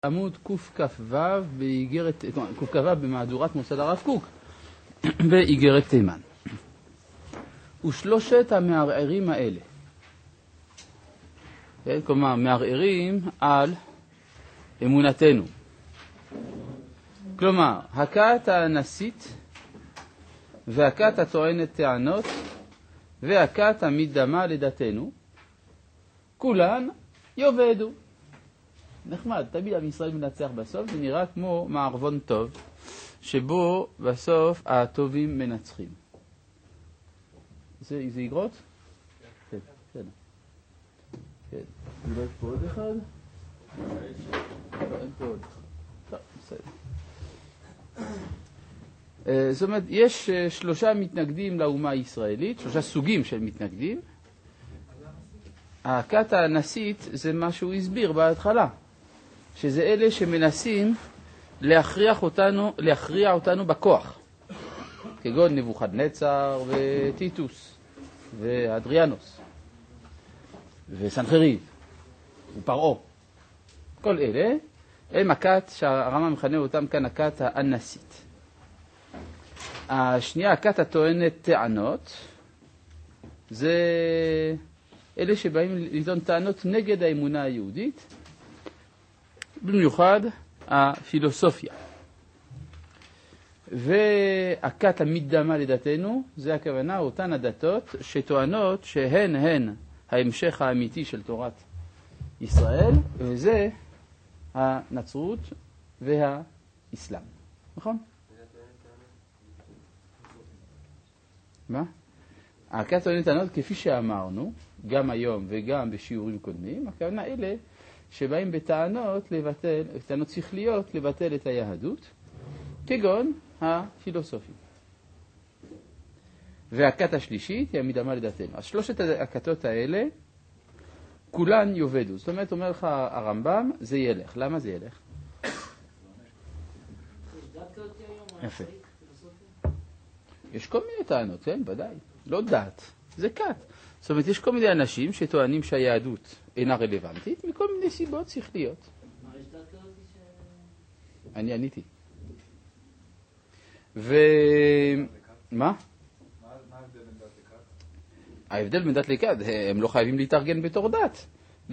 עמוד קכ"ו באיגרת, קכ"ו במהדורת מוסד הרב קוק באיגרת תימן. ושלושת המערערים האלה, כלומר מערערים על אמונתנו, כלומר הכת האנסית והכת הטוענת טענות והכת המדמה לדתנו, כולן יאבדו. נחמד, תמיד עם ישראל מנצח בסוף, זה נראה כמו מערבון טוב, שבו בסוף הטובים מנצחים. זה יגרות? כן, כן. כן. אולי פה עוד אחד? אין פה עוד. טוב, בסדר. זאת אומרת, יש שלושה מתנגדים לאומה הישראלית, שלושה סוגים של מתנגדים. הכת האנסית זה מה שהוא הסביר בהתחלה, שזה אלה שמנסים להכריע אותנו בכוח, כגון נבוכדנצר וטיטוס ואדריאנוס וסנחריב ופרעה. כל אלה הם הכת שהרמב"ם מכנה אותם כאן הכת האנסית. השנייה, הכת הטוענת טענות, זה אלה שבאים לטעון טענות נגד האמונה היהודית, במיוחד הפילוסופיה. והכת המדמה לדתנו, זה הכוונה אותן הדתות שטוענות שהן ההמשך האמיתי של תורת ישראל, וזה הנצרות והאסלאם. נכון? מה? הכת טוענת טענות, כפי שאמרנו, גם היום וגם בשיעורים קודמים, הכוונה אלה שבאים בטענות לבטל, טענות שכליות לבטל את היהדות, כגון הפילוסופים. והכת השלישית היא המדמה לדתנו. אז שלושת הכתות האלה, כולן יאבדו. זאת אומרת, אומר לך הרמב"ם, זה ילך. למה זה ילך? יפה. יש כל מיני טענות, כן? ודאי. לא דת, זה כת. זאת אומרת, יש כל מיני אנשים שטוענים שהיהדות אינה רלוונטית, מכל מיני סיבות שכליות. מה, יש דת כזאת אני עניתי. מה? מה ההבדל בין דת לכת? ההבדל בין דת לכת, הם לא חייבים להתארגן בתור דת.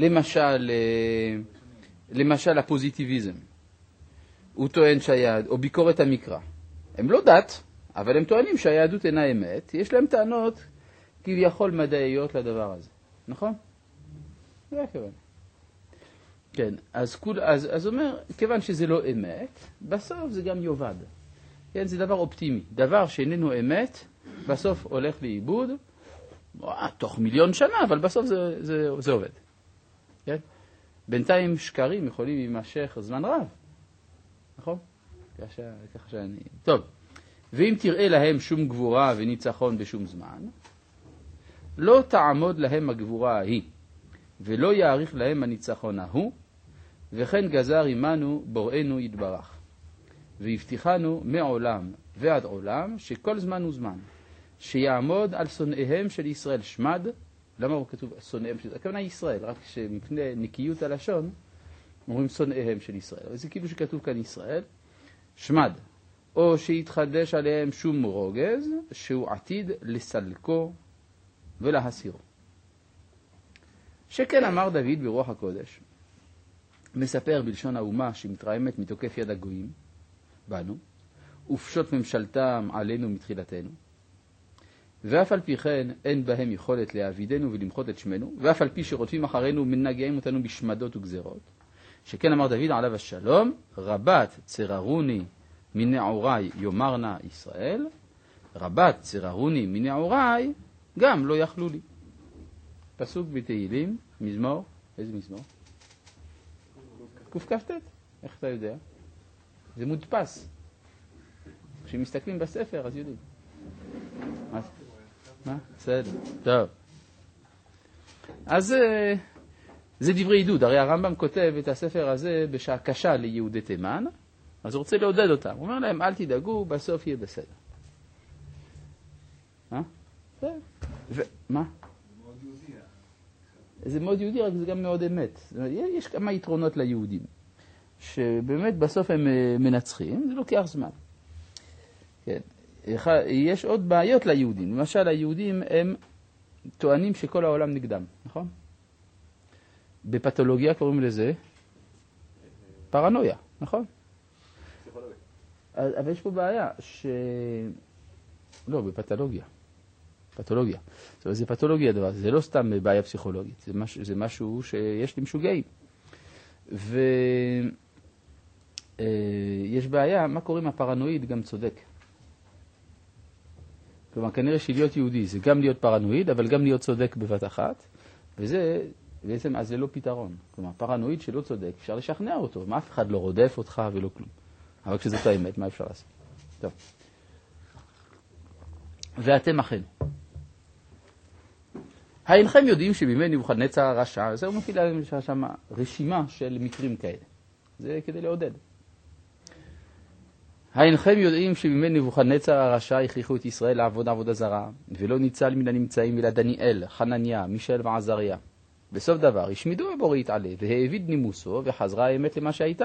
למשל הפוזיטיביזם. הוא טוען שהיהדות, או ביקורת המקרא. הם לא דת, אבל הם טוענים שהיהדות אינה אמת. יש להם טענות כביכול מדעיות לדבר הזה. נכון? זה הכוון. כן, אז אומר, כיוון שזה לא אמת, בסוף זה גם יובד. כן, זה דבר אופטימי. דבר שאיננו אמת, בסוף הולך לאיבוד, תוך מיליון שנה, אבל בסוף זה עובד. כן? בינתיים שקרים יכולים להימשך זמן רב. נכון? ככה שאני... טוב. ואם תראה להם שום גבורה וניצחון בשום זמן, לא תעמוד להם הגבורה ההיא, ולא יאריך להם הניצחון ההוא, וכן גזר עמנו בוראנו יתברך. והבטיחנו מעולם ועד עולם, שכל זמן הוא זמן, שיעמוד על שונאיהם של ישראל שמד. למה הוא כתוב שונאיהם של ישראל? הכוונה ישראל, רק שמפני נקיות הלשון, אומרים שונאיהם של ישראל. זה כאילו שכתוב כאן ישראל, שמד. או שיתחדש עליהם שום רוגז, שהוא עתיד לסלקו ולהסירו. שכן אמר דוד ברוח הקודש, מספר בלשון האומה שמתרעמת מתוקף יד הגויים בנו, ופשוט ממשלתם עלינו מתחילתנו, ואף על פי כן אין בהם יכולת להעבידנו ולמחות את שמנו, ואף על פי שרודפים אחרינו ומנגעים אותנו בשמדות וגזרות. שכן אמר דוד עליו השלום, רבת צררוני מנעוריי יאמרנה ישראל, רבת צררוני מנעוריי גם לא יכלו לי. פסוק בתהילים, מזמור, איזה מזמור? קכ"ט. איך אתה יודע? זה מודפס. כשמסתכלים בספר אז יודעים. מה? בסדר. טוב. אז זה דברי עידוד. הרי הרמב"ם כותב את הספר הזה בשעה קשה ליהודי תימן, אז הוא רוצה לעודד אותם. הוא אומר להם, אל תדאגו, בסוף יהיה בסדר. מה? מה? זה מאוד יהודי, רק זה גם מאוד אמת. יש כמה יתרונות ליהודים. שבאמת בסוף הם מנצחים, זה לוקח זמן. כן. יש עוד בעיות ליהודים. למשל, היהודים הם טוענים שכל העולם נגדם, נכון? בפתולוגיה קוראים לזה פרנויה, נכון? אבל יש פה בעיה לא, בפתולוגיה. פתולוגיה. זאת אומרת, זה פתולוגיה הדבר, זה לא סתם בעיה פסיכולוגית, זה משהו שיש למשוגעים. ויש בעיה, מה קורה אם הפרנואיד גם צודק? כלומר, כנראה שלהיות יהודי זה גם להיות פרנואיד, אבל גם להיות צודק בבת אחת, וזה בעצם, אז זה לא פתרון. כלומר, פרנואיד שלא צודק, אפשר לשכנע אותו, מה אף אחד לא רודף אותך ולא כלום. אבל כשזאת האמת, מה אפשר לעשות? טוב. ואתם אכן. האינכם יודעים שבימי נבוכדנצר הרשע, זה הוא מופיע להם שם רשימה של מקרים כאלה. זה כדי לעודד. האינכם יודעים שבימי נבוכדנצר הרשע הכריחו את ישראל לעבוד עבודה זרה, ולא ניצל מן הנמצאים אלא דניאל, חנניה, מישאל ועזריה. בסוף דבר, השמידו הבורא יתעלה, והעביד נימוסו, וחזרה האמת למה שהייתה.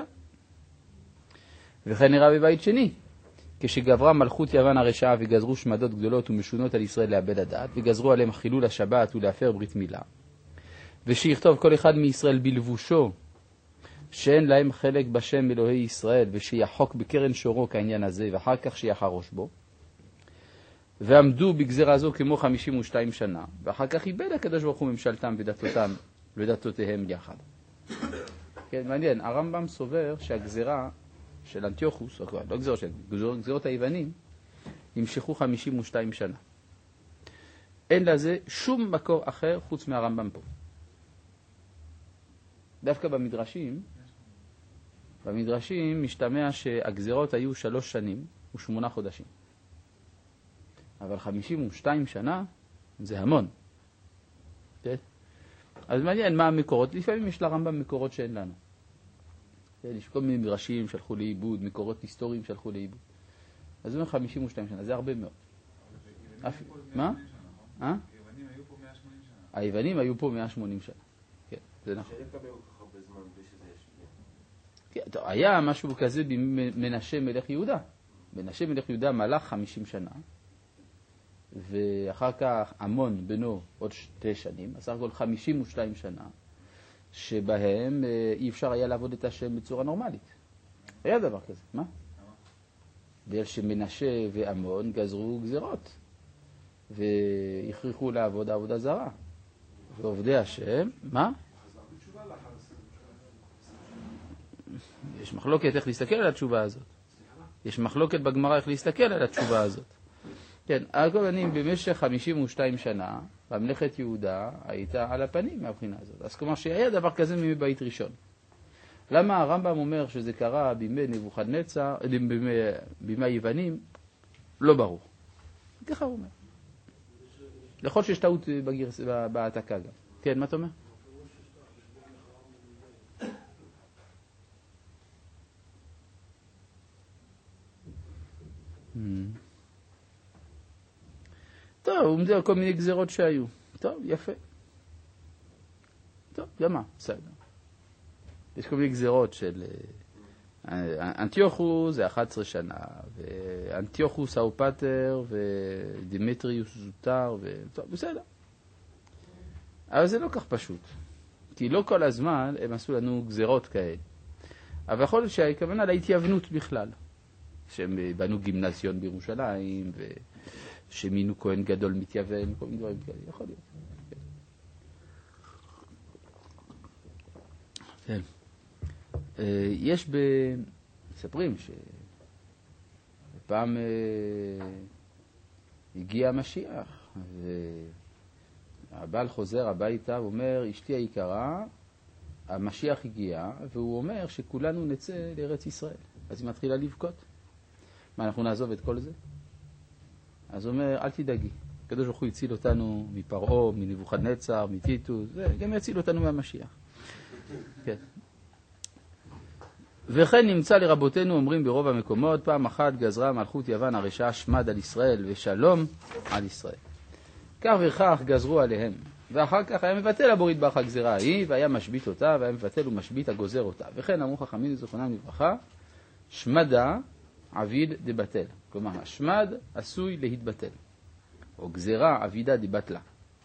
וכן נראה בבית שני, כשגברה מלכות יוון הרשעה וגזרו שמדות גדולות ומשונות על ישראל לאבד הדעת, וגזרו עליהם חילול השבת ולהפר ברית מילה, ושיכתוב כל אחד מישראל בלבושו, שאין להם חלק בשם אלוהי ישראל, ושיחוק בקרן שורו כעניין הזה, ואחר כך שיחרוש בו, ועמדו בגזרה זו כמו 52 שנה, ואחר כך איבד הקדוש ברוך הוא ממשלתם ודתותיהם יחד. כן, מעניין, הרמב"ם סובר שהגזרה של אנטיוכוס, לא גזרות של גזרות היוונים, נמשכו 52 שנה. אין לזה שום מקור אחר חוץ מהרמב"ם פה. דווקא במדרשים משתמע שהגזרות היו 3 שנים ו8 חודשים. אבל 52 שנה זה המון. כן? אז מעניין מה המקורות. לפעמים יש לרמב"ם מקורות שאין לנו. יש כל מיני מדרשים שהלכו לאיבוד, מקורות היסטוריים שהלכו לאיבוד. אז זה אומר 52 שנה, זה הרבה מאוד. מה? היוונים היו פה 180 שנה. היוונים היו פה 180 שנה. כן, זה נכון. היה משהו כזה במנשה מלך יהודה. מנשה מלך יהודה מלך 50 שנה, ואחר כך עמון בנו עוד 2 שנים, אז סך הכל 52 שנה, שבהם אי אפשר היה לעבוד את השם בצורה נורמלית. היה דבר כזה, מה? בגלל שמנשה ועמון גזרו גזרות, והכריחו לעבוד עבודה זרה. ועובדי השם, מה? יש מחלוקת איך להסתכל על התשובה הזאת. יש מחלוקת בגמרא איך להסתכל על התשובה הזאת. כן, הכוונים במשך 52 שנה, ממלכת יהודה הייתה על הפנים מהבחינה הזאת. אז כלומר שהיה דבר כזה מבית ראשון. למה הרמב"ם אומר שזה קרה בימי נבוכדנצר, בימי היוונים? לא ברור. ככה הוא אומר. יכול שיש טעות בהעתקה גם. כן, מה אתה אומר? טוב, הוא מדבר על כל מיני גזירות שהיו. טוב, יפה. טוב, גם מה? בסדר. יש כל מיני גזירות של אנטיוכוס זה 11 שנה, ואנטיוכוס האופטר ודימטריוס זוטר, טוב, בסדר. אבל זה לא כך פשוט. כי לא כל הזמן הם עשו לנו גזירות כאלה. אבל יכול להיות שהכוונה להתייוונות בכלל. שהם בנו גימנסיון בירושלים, ושמינו כהן גדול מתייוון, כל מיני דברים כאלה. יכול להיות. כן. יש מספרים שפעם הגיע המשיח, והבעל חוזר הביתה ואומר, אשתי היקרה, המשיח הגיע, והוא אומר שכולנו נצא לארץ ישראל. אז היא מתחילה לבכות. מה, אנחנו נעזוב את כל זה? אז הוא אומר, אל תדאגי. הקדוש ברוך הוא יציל אותנו מפרעה, מנבוכדנצר, מטיטוס, גם יציל אותנו מהמשיח. כן. וכן נמצא לרבותינו אומרים ברוב המקומות, פעם אחת גזרה מלכות יוון הרשעה שמד על ישראל ושלום על ישראל. כך וכך גזרו עליהם, ואחר כך היה מבטל הבורא יתברך הגזירה ההיא, והיה משבית אותה, והיה מבטל ומשבית הגוזר אותה. וכן אמרו חכמים זיכרונם לברכה, שמדה עביד דבטל. כלומר, השמד עשוי להתבטל. או גזירה עבידה דבטלה.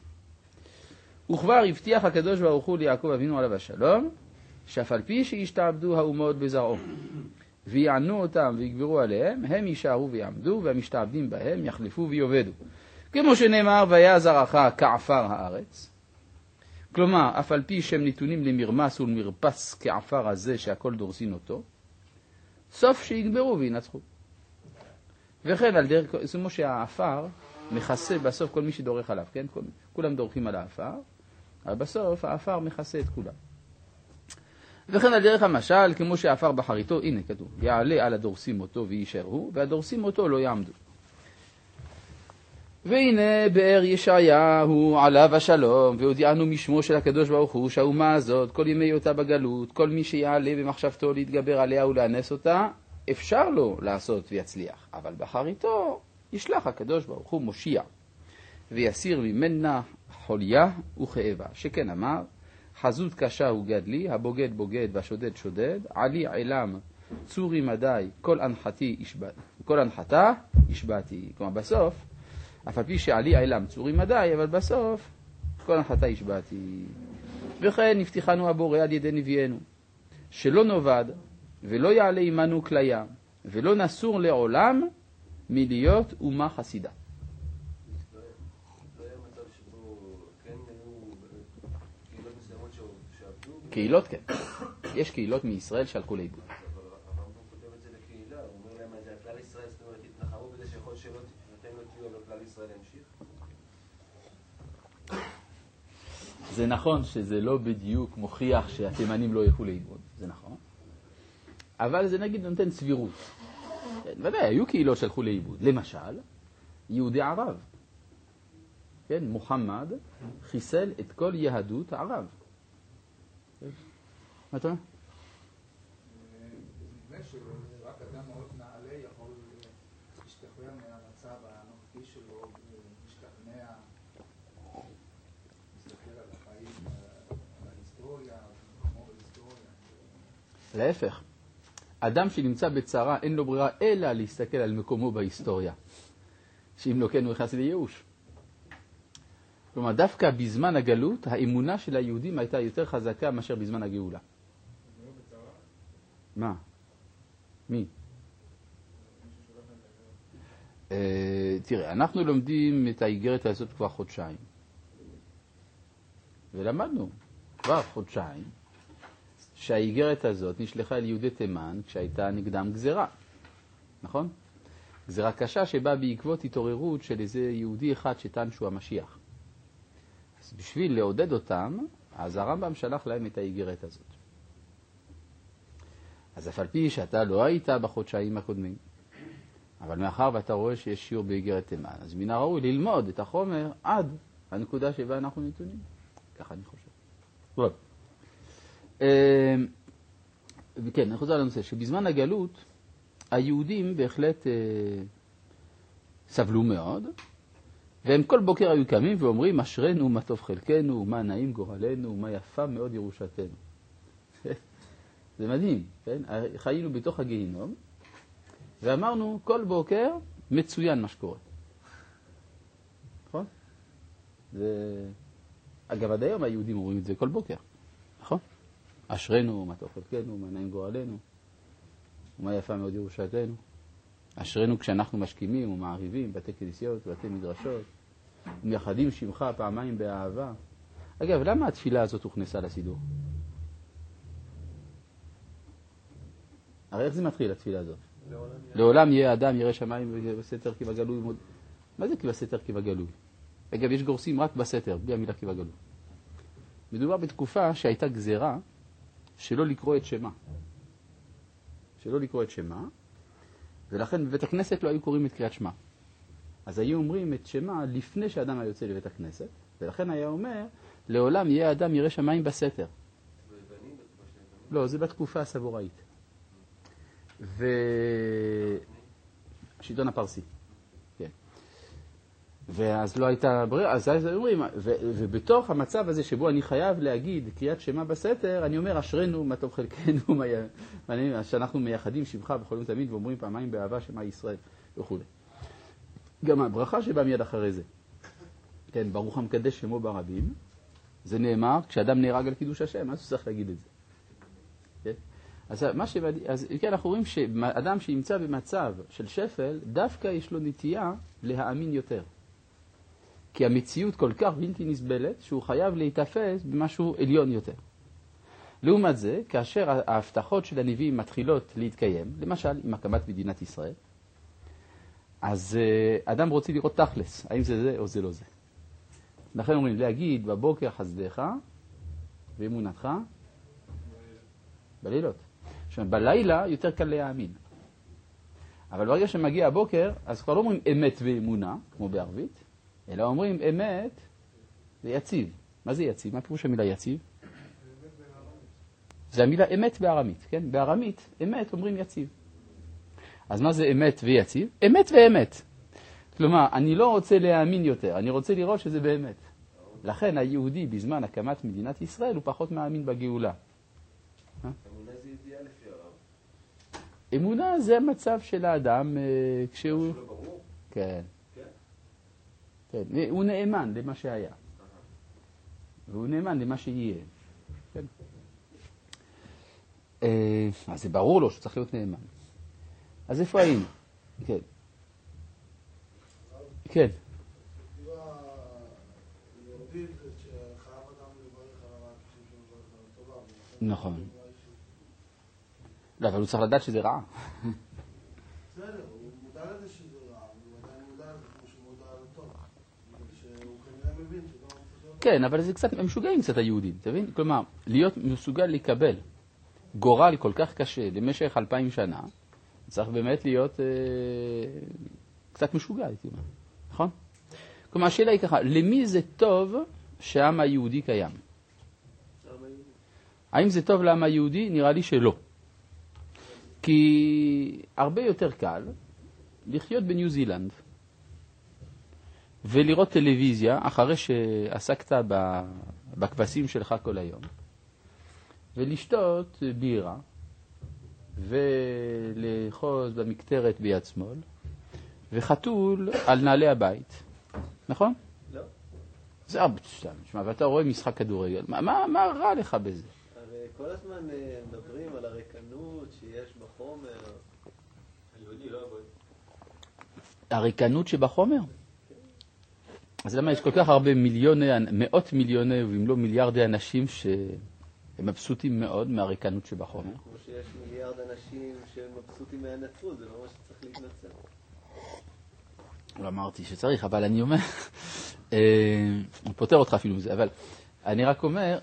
וכבר הבטיח הקדוש ברוך הוא ליעקב אבינו עליו השלום, שאף על פי שישתעבדו האומות בזרעו, ויענו אותם ויגברו עליהם, הם יישארו ויעמדו, והמשתעבדים בהם יחלפו ויובדו. כמו שנאמר, והיה זרעך כעפר הארץ. כלומר, אף על פי שהם נתונים למרמס ולמרפס כעפר הזה שהכל דורסין אותו, סוף שיגברו וינצחו. וכן על דרך, זאת אומרת שהעפר מכסה בסוף כל מי שדורך עליו, כן? כולם דורכים על העפר, אבל בסוף העפר מכסה את כולם. וכן על דרך המשל, כמו שהעפר בחריתו, הנה כתוב, יעלה על הדורסים אותו וישארו, והדורסים אותו לא יעמדו. והנה באר ישעיהו עליו השלום, והודיענו משמו של הקדוש ברוך הוא שהאומה הזאת, כל ימי אותה בגלות, כל מי שיעלה במחשבתו להתגבר עליה ולאנס אותה, אפשר לו לעשות ויצליח. אבל בחריתו ישלח הקדוש ברוך הוא מושיע, ויסיר ממנה חוליה וכאבה. שכן אמר, חזות קשה הוא גדלי, הבוגד בוגד והשודד שודד, עלי עילם צורי מדי, כל הנחתה השבעתי. כלומר בסוף, אף על פי שעלי עילם צורי מדי, אבל בסוף כל הנחתה השבעתי. וכן נפתחנו הבורא על ידי נביאנו, שלא נובד ולא יעלה עמנו כליה, ולא נסור לעולם מלהיות אומה חסידה. קהילות כן. יש קהילות מישראל שהלכו לאיבוד. אבל הרמב"ם כותב את זה לקהילה, הוא אומר להם, זה הכלל ישראל, זאת אומרת, תתנחמו בזה שיכול שלא אתם לא תהיו, אבל כלל ישראל ימשיך. זה נכון שזה לא בדיוק מוכיח שהתימנים לא ילכו לאיבוד, זה נכון. אבל זה נגיד נותן סבירות. ודאי, היו קהילות שהלכו לאיבוד. למשל, יהודי ערב. כן, מוחמד חיסל את כל יהדות הערב. מה אתה אומר? נדמה שרק אדם מאוד נעלה יכול להשתחרר מהמצב הנוכחי שלו, להשתכנע, להסתכל על החיים, על ההיסטוריה, כמו בהיסטוריה. להפך, אדם שנמצא בצרה אין לו ברירה אלא להסתכל על מקומו בהיסטוריה, שאם לא כן הוא נכנס לייאוש. כלומר, דווקא בזמן הגלות, האמונה של היהודים הייתה יותר חזקה מאשר בזמן הגאולה. מה? מי? תראה, אנחנו לומדים את האיגרת הזאת כבר חודשיים. ולמדנו כבר חודשיים שהאיגרת הזאת נשלחה אל יהודי תימן כשהייתה נגדם גזרה. נכון? גזרה קשה שבאה בעקבות התעוררות של איזה יהודי אחד שטען שהוא המשיח. אז בשביל לעודד אותם, אז הרמב"ם שלח להם את האיגרת הזאת. אז אף על פי שאתה לא היית בחודשיים הקודמים, אבל מאחר ואתה רואה שיש שיעור באיגרת תימן, אז מן הראוי ללמוד את החומר עד הנקודה שבה אנחנו נתונים. ככה אני חושב. טוב. וכן, אני חוזר לנושא, שבזמן הגלות, היהודים בהחלט סבלו מאוד, והם כל בוקר היו קמים ואומרים, אשרנו מה טוב חלקנו, מה נעים גורלנו, מה יפה מאוד ירושתנו. זה מדהים, כן? חיינו בתוך הגיהינום, ואמרנו כל בוקר מצוין מה שקורה. נכון? אגב, עד היום היהודים אומרים את זה כל בוקר. נכון? אשרנו מה טוב חלקנו, מה נעים גורלנו, ומה יפה מאוד ירושתנו. אשרנו כשאנחנו משכימים ומעריבים בתי כנסיות ובתי מדרשות, ומייחדים שמך פעמיים באהבה. אגב, למה התפילה הזאת הוכנסה לסידור? הרי איך זה מתחיל התפילה הזאת? לעולם יהיה אדם ירא שמיים ובסתר כי בגלוי. מה זה כי בסתר כי בגלוי? אגב, יש גורסים רק בסתר, בלי המילה כי בגלוי. מדובר בתקופה שהייתה גזירה שלא לקרוא את שמה. שלא לקרוא את שמה, ולכן בבית הכנסת לא היו קוראים את קריאת שמה. אז היו אומרים את שמה לפני שאדם היה יוצא לבית הכנסת, ולכן היה אומר, לעולם יהיה אדם ירא שמיים בסתר. לא, זה בתקופה הסבוראית. השלטון הפרסי. כן. ואז לא הייתה ברירה, אז אומרים, ובתוך המצב הזה שבו אני חייב להגיד קריאת שמע בסתר, אני אומר, אשרנו מה טוב חלקנו, שאנחנו מייחדים שבחה בכל יום תמיד, ואומרים פעמיים באהבה שמע ישראל וכו'. גם הברכה שבאה מיד אחרי זה. כן, ברוך המקדש שמו ברבים, זה נאמר, כשאדם נהרג על קידוש השם, אז הוא צריך להגיד את זה. כן? אז כן, אנחנו רואים שאדם שימצא במצב של שפל, דווקא יש לו נטייה להאמין יותר. כי המציאות כל כך בלתי נסבלת, שהוא חייב להתאפס במשהו עליון יותר. לעומת זה, כאשר ההבטחות של הנביאים מתחילות להתקיים, למשל עם הקמת מדינת ישראל, אז אדם רוצה לראות תכלס, האם זה זה או זה לא זה. לכן אומרים, להגיד בבוקר חסדך ואמונתך בלילות. עכשיו, בלילה יותר קל להאמין. אבל ברגע שמגיע הבוקר, אז כבר לא אומרים אמת ואמונה, כמו בערבית, אלא אומרים אמת ויציב. מה זה יציב? מה פירוש המילה יציב? זה המילה אמת בארמית, כן? בארמית, אמת אומרים יציב. אז מה זה אמת ויציב? אמת ואמת. כלומר, אני לא רוצה להאמין יותר, אני רוצה לראות שזה באמת. לכן היהודי בזמן הקמת מדינת ישראל הוא פחות מאמין בגאולה. אמונה זה ידיעה לפי הרב. אמונה זה המצב של האדם כשהוא... לא ברור? כן. כן? כן. הוא נאמן למה שהיה. והוא נאמן למה שיהיה. כן. אז זה ברור לו שצריך להיות נאמן. אז איפה היינו? כן. כן. נכון. לא, אבל הוא צריך לדעת שזה רע. בסדר, הוא מודע לזה שזה רע, הוא עדיין מודע לזה כמו שהוא מודע לטוב. שהוא כנראה מבין שגם... כן, אבל זה קצת, הם משוגעים קצת היהודים, אתה מבין? כלומר, להיות מסוגל לקבל גורל כל כך קשה למשך 2000 שנה, צריך באמת להיות קצת משוגע, הייתי אומר. נכון? כלומר, השאלה היא ככה, למי זה טוב שהעם היהודי קיים? האם זה טוב לעם היהודי? נראה לי שלא. כי הרבה יותר קל לחיות בניו זילנד ולראות טלוויזיה אחרי שעסקת בכבשים שלך כל היום ולשתות בירה ולחוז במקטרת ביד שמאל וחתול על נעלי הבית. נכון? לא. זה הרבה סתם. שמע, ואתה רואה משחק כדורגל. מה רע לך בזה? הרי כל הזמן מדברים על הריקנות שיש בחומר. היהודי לא עבוד. הריקנות שבחומר? אז למה יש כל כך הרבה מאות מיליוני, ואם לא מיליארדי אנשים שהם מבסוטים מאוד מהריקנות שבחומר? כמו שיש מיליארד אנשים שהם מבסוטים מהנצרות, זה לא מה שצריך להתנצל. לא אמרתי שצריך, אבל אני אומר, אני פותר אותך אפילו מזה, אבל אני רק אומר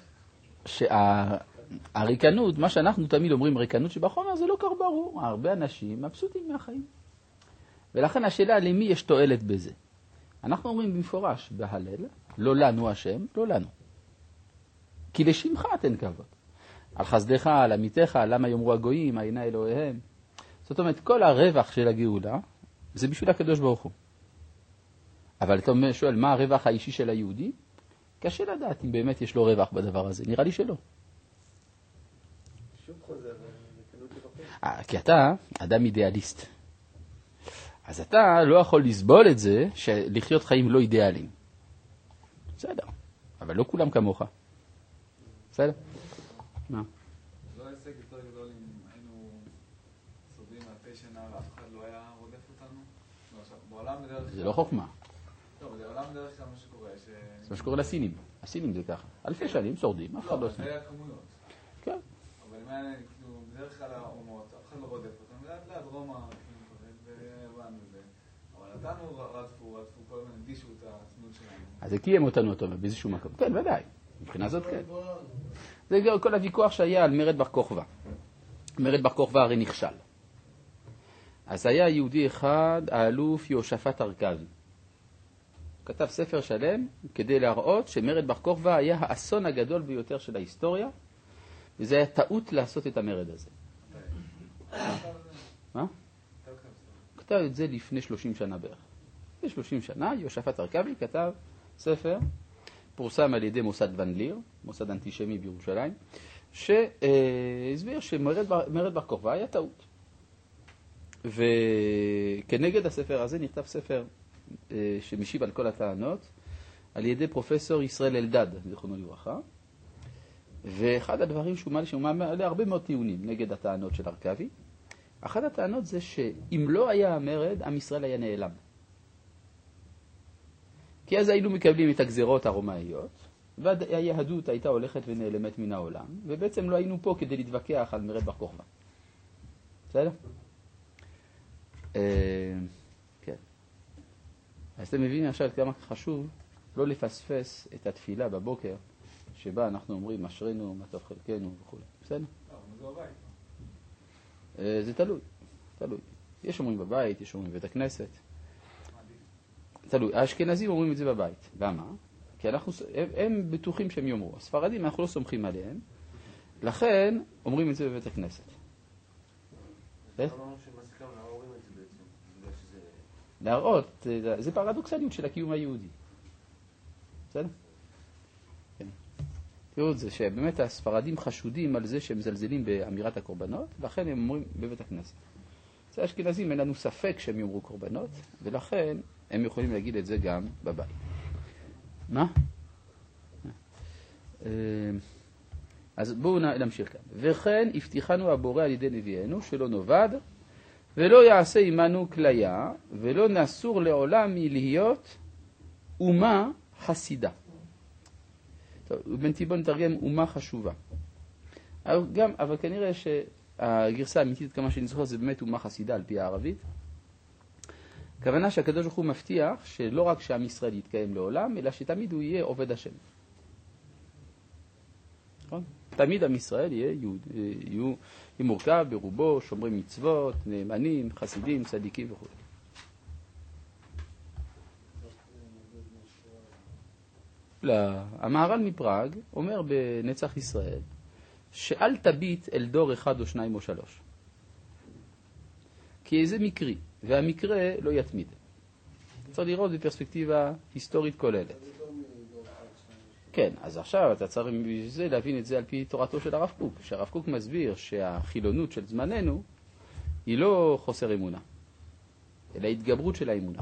שהריקנות, מה שאנחנו תמיד אומרים ריקנות שבחומר, זה לא כך ברור. הרבה אנשים מבסוטים מהחיים. ולכן השאלה למי יש תועלת בזה. אנחנו אומרים במפורש בהלל, לא לנו השם, לא לנו. כי לשמך תן כבוד. על חסדך, על עמיתך, למה יאמרו הגויים, עיני אלוהיהם. זאת אומרת, כל הרווח של הגאולה, זה בשביל הקדוש ברוך הוא. אבל אתה שואל, מה הרווח האישי של היהודי? קשה לדעת אם באמת יש לו רווח בדבר הזה. נראה לי שלא. שוב חוזר, ריקנות שבחומר. כי אתה אדם אידיאליסט. אז אתה לא יכול לסבול את זה שלחיות חיים לא אידיאליים. בסדר, אבל לא כולם כמוך. בסדר? מה? זה לא הישג יותר גדול אם היינו סובים מהפה שינה ואף אחד לא היה רודף אותנו? בעולם בדרך כלל... זה לא חוכמה. טוב, בעולם בדרך כלל מה שקורה זה מה שקורה לסינים. הסינים זה ככה. אלפי שנים שורדים, אף אחד לא עושה. זה היה כמויות. כן. אבל אם היה, כאילו, בדרך כלל האומות, אף אחד לא רודף אותם, לאט לאט רומא, ויוון וזה. אבל נתנו רדפו, כל הזמן הקדישו את העצמות שלנו. אז זה קיים אותנו אותו באיזשהו מקום. כן, ודאי. מבחינה זאת כן. זה כל הוויכוח שהיה על מרד בר כוכבא. מרד בר כוכבא הרי נכשל. אז היה יהודי אחד, האלוף יהושפט ארכבי. כתב ספר שלם כדי להראות שמרד בר כוכבא היה האסון הגדול ביותר של ההיסטוריה, וזה היה טעות לעשות את המרד הזה. מה? כתב את זה לפני 30 שנה בערך. ב-30 שנה, יהושפט הרכבי כתב ספר, פורסם על ידי מוסד ון ליר, מוסד אנטישמי בירושלים, שהסביר שמרד בר כוכבא היה טעות. וכנגד הספר הזה נכתב ספר שמשיב על כל הטענות, על ידי פרופסור ישראל אלדד, זכרונו לברכה. ואחד הדברים שהוא מעלה הרבה מאוד טיעונים נגד הטענות של הרכבי. אחת הטענות זה שאם לא היה המרד, עם ישראל היה נעלם. כי אז היינו מקבלים את הגזרות הרומאיות, והיהדות הייתה הולכת ונעלמת מן העולם, ובעצם לא היינו פה כדי להתווכח על מרד בר כוכבא. בסדר? כן. אז אתם מבינים עכשיו כמה חשוב לא לפספס את התפילה בבוקר, שבה אנחנו אומרים, אשרינו, מה טוב חלקנו וכו'. בסדר? זה בבית. זה תלוי. יש אומרים בבית, יש אומרים בבית הכנסת. תלוי. האשכנזים אומרים את זה בבית. למה? כי הם בטוחים שהם יאמרו. הספרדים אנחנו לא סומכים עליהם, לכן אומרים את זה בבית הכנסת. להראות, זה פרדוקסליות של הקיום היהודי. בסדר? כן. תראו את זה, שבאמת הספרדים חשודים על זה שהם מזלזלים באמירת הקורבנות, לכן הם אומרים בבית הכנסת. זה האשכנזים, אין לנו ספק שהם יאמרו קורבנות, ולכן הם יכולים להגיד את זה גם בבית. מה? אז בואו נמשיך כאן. וכן הבטיחנו הבורא על ידי נביאנו שלא נאבד, ולא יעשה עמנו כליה, ולא נסור לעולם מלהיות אומה חסידה. טוב, בן תיבון תרגם אומה חשובה. אבל כנראה שהגרסה האמיתית כמה שאני זוכר זה באמת אומה חסידה על פי הערבית. הכוונה שהקדוש ברוך הוא מבטיח שלא רק שעם ישראל יתקיים לעולם, אלא שתמיד הוא יהיה עובד השם. נכון? תמיד עם ישראל יהיה מורכב ברובו, שומרי מצוות, נאמנים, חסידים, צדיקים וכו'. המהר"ל מפראג אומר בנצח ישראל שאל תביט אל דור אחד או שניים או שלוש. כי זה מקרי, והמקרה לא יתמיד. צריך לראות בפרספקטיבה היסטורית כוללת. כן, אז עכשיו אתה צריך בזה להבין את זה על פי תורתו של הרב קוק, שהרב קוק מסביר שהחילונות של זמננו היא לא חוסר אמונה, אלא התגברות של האמונה.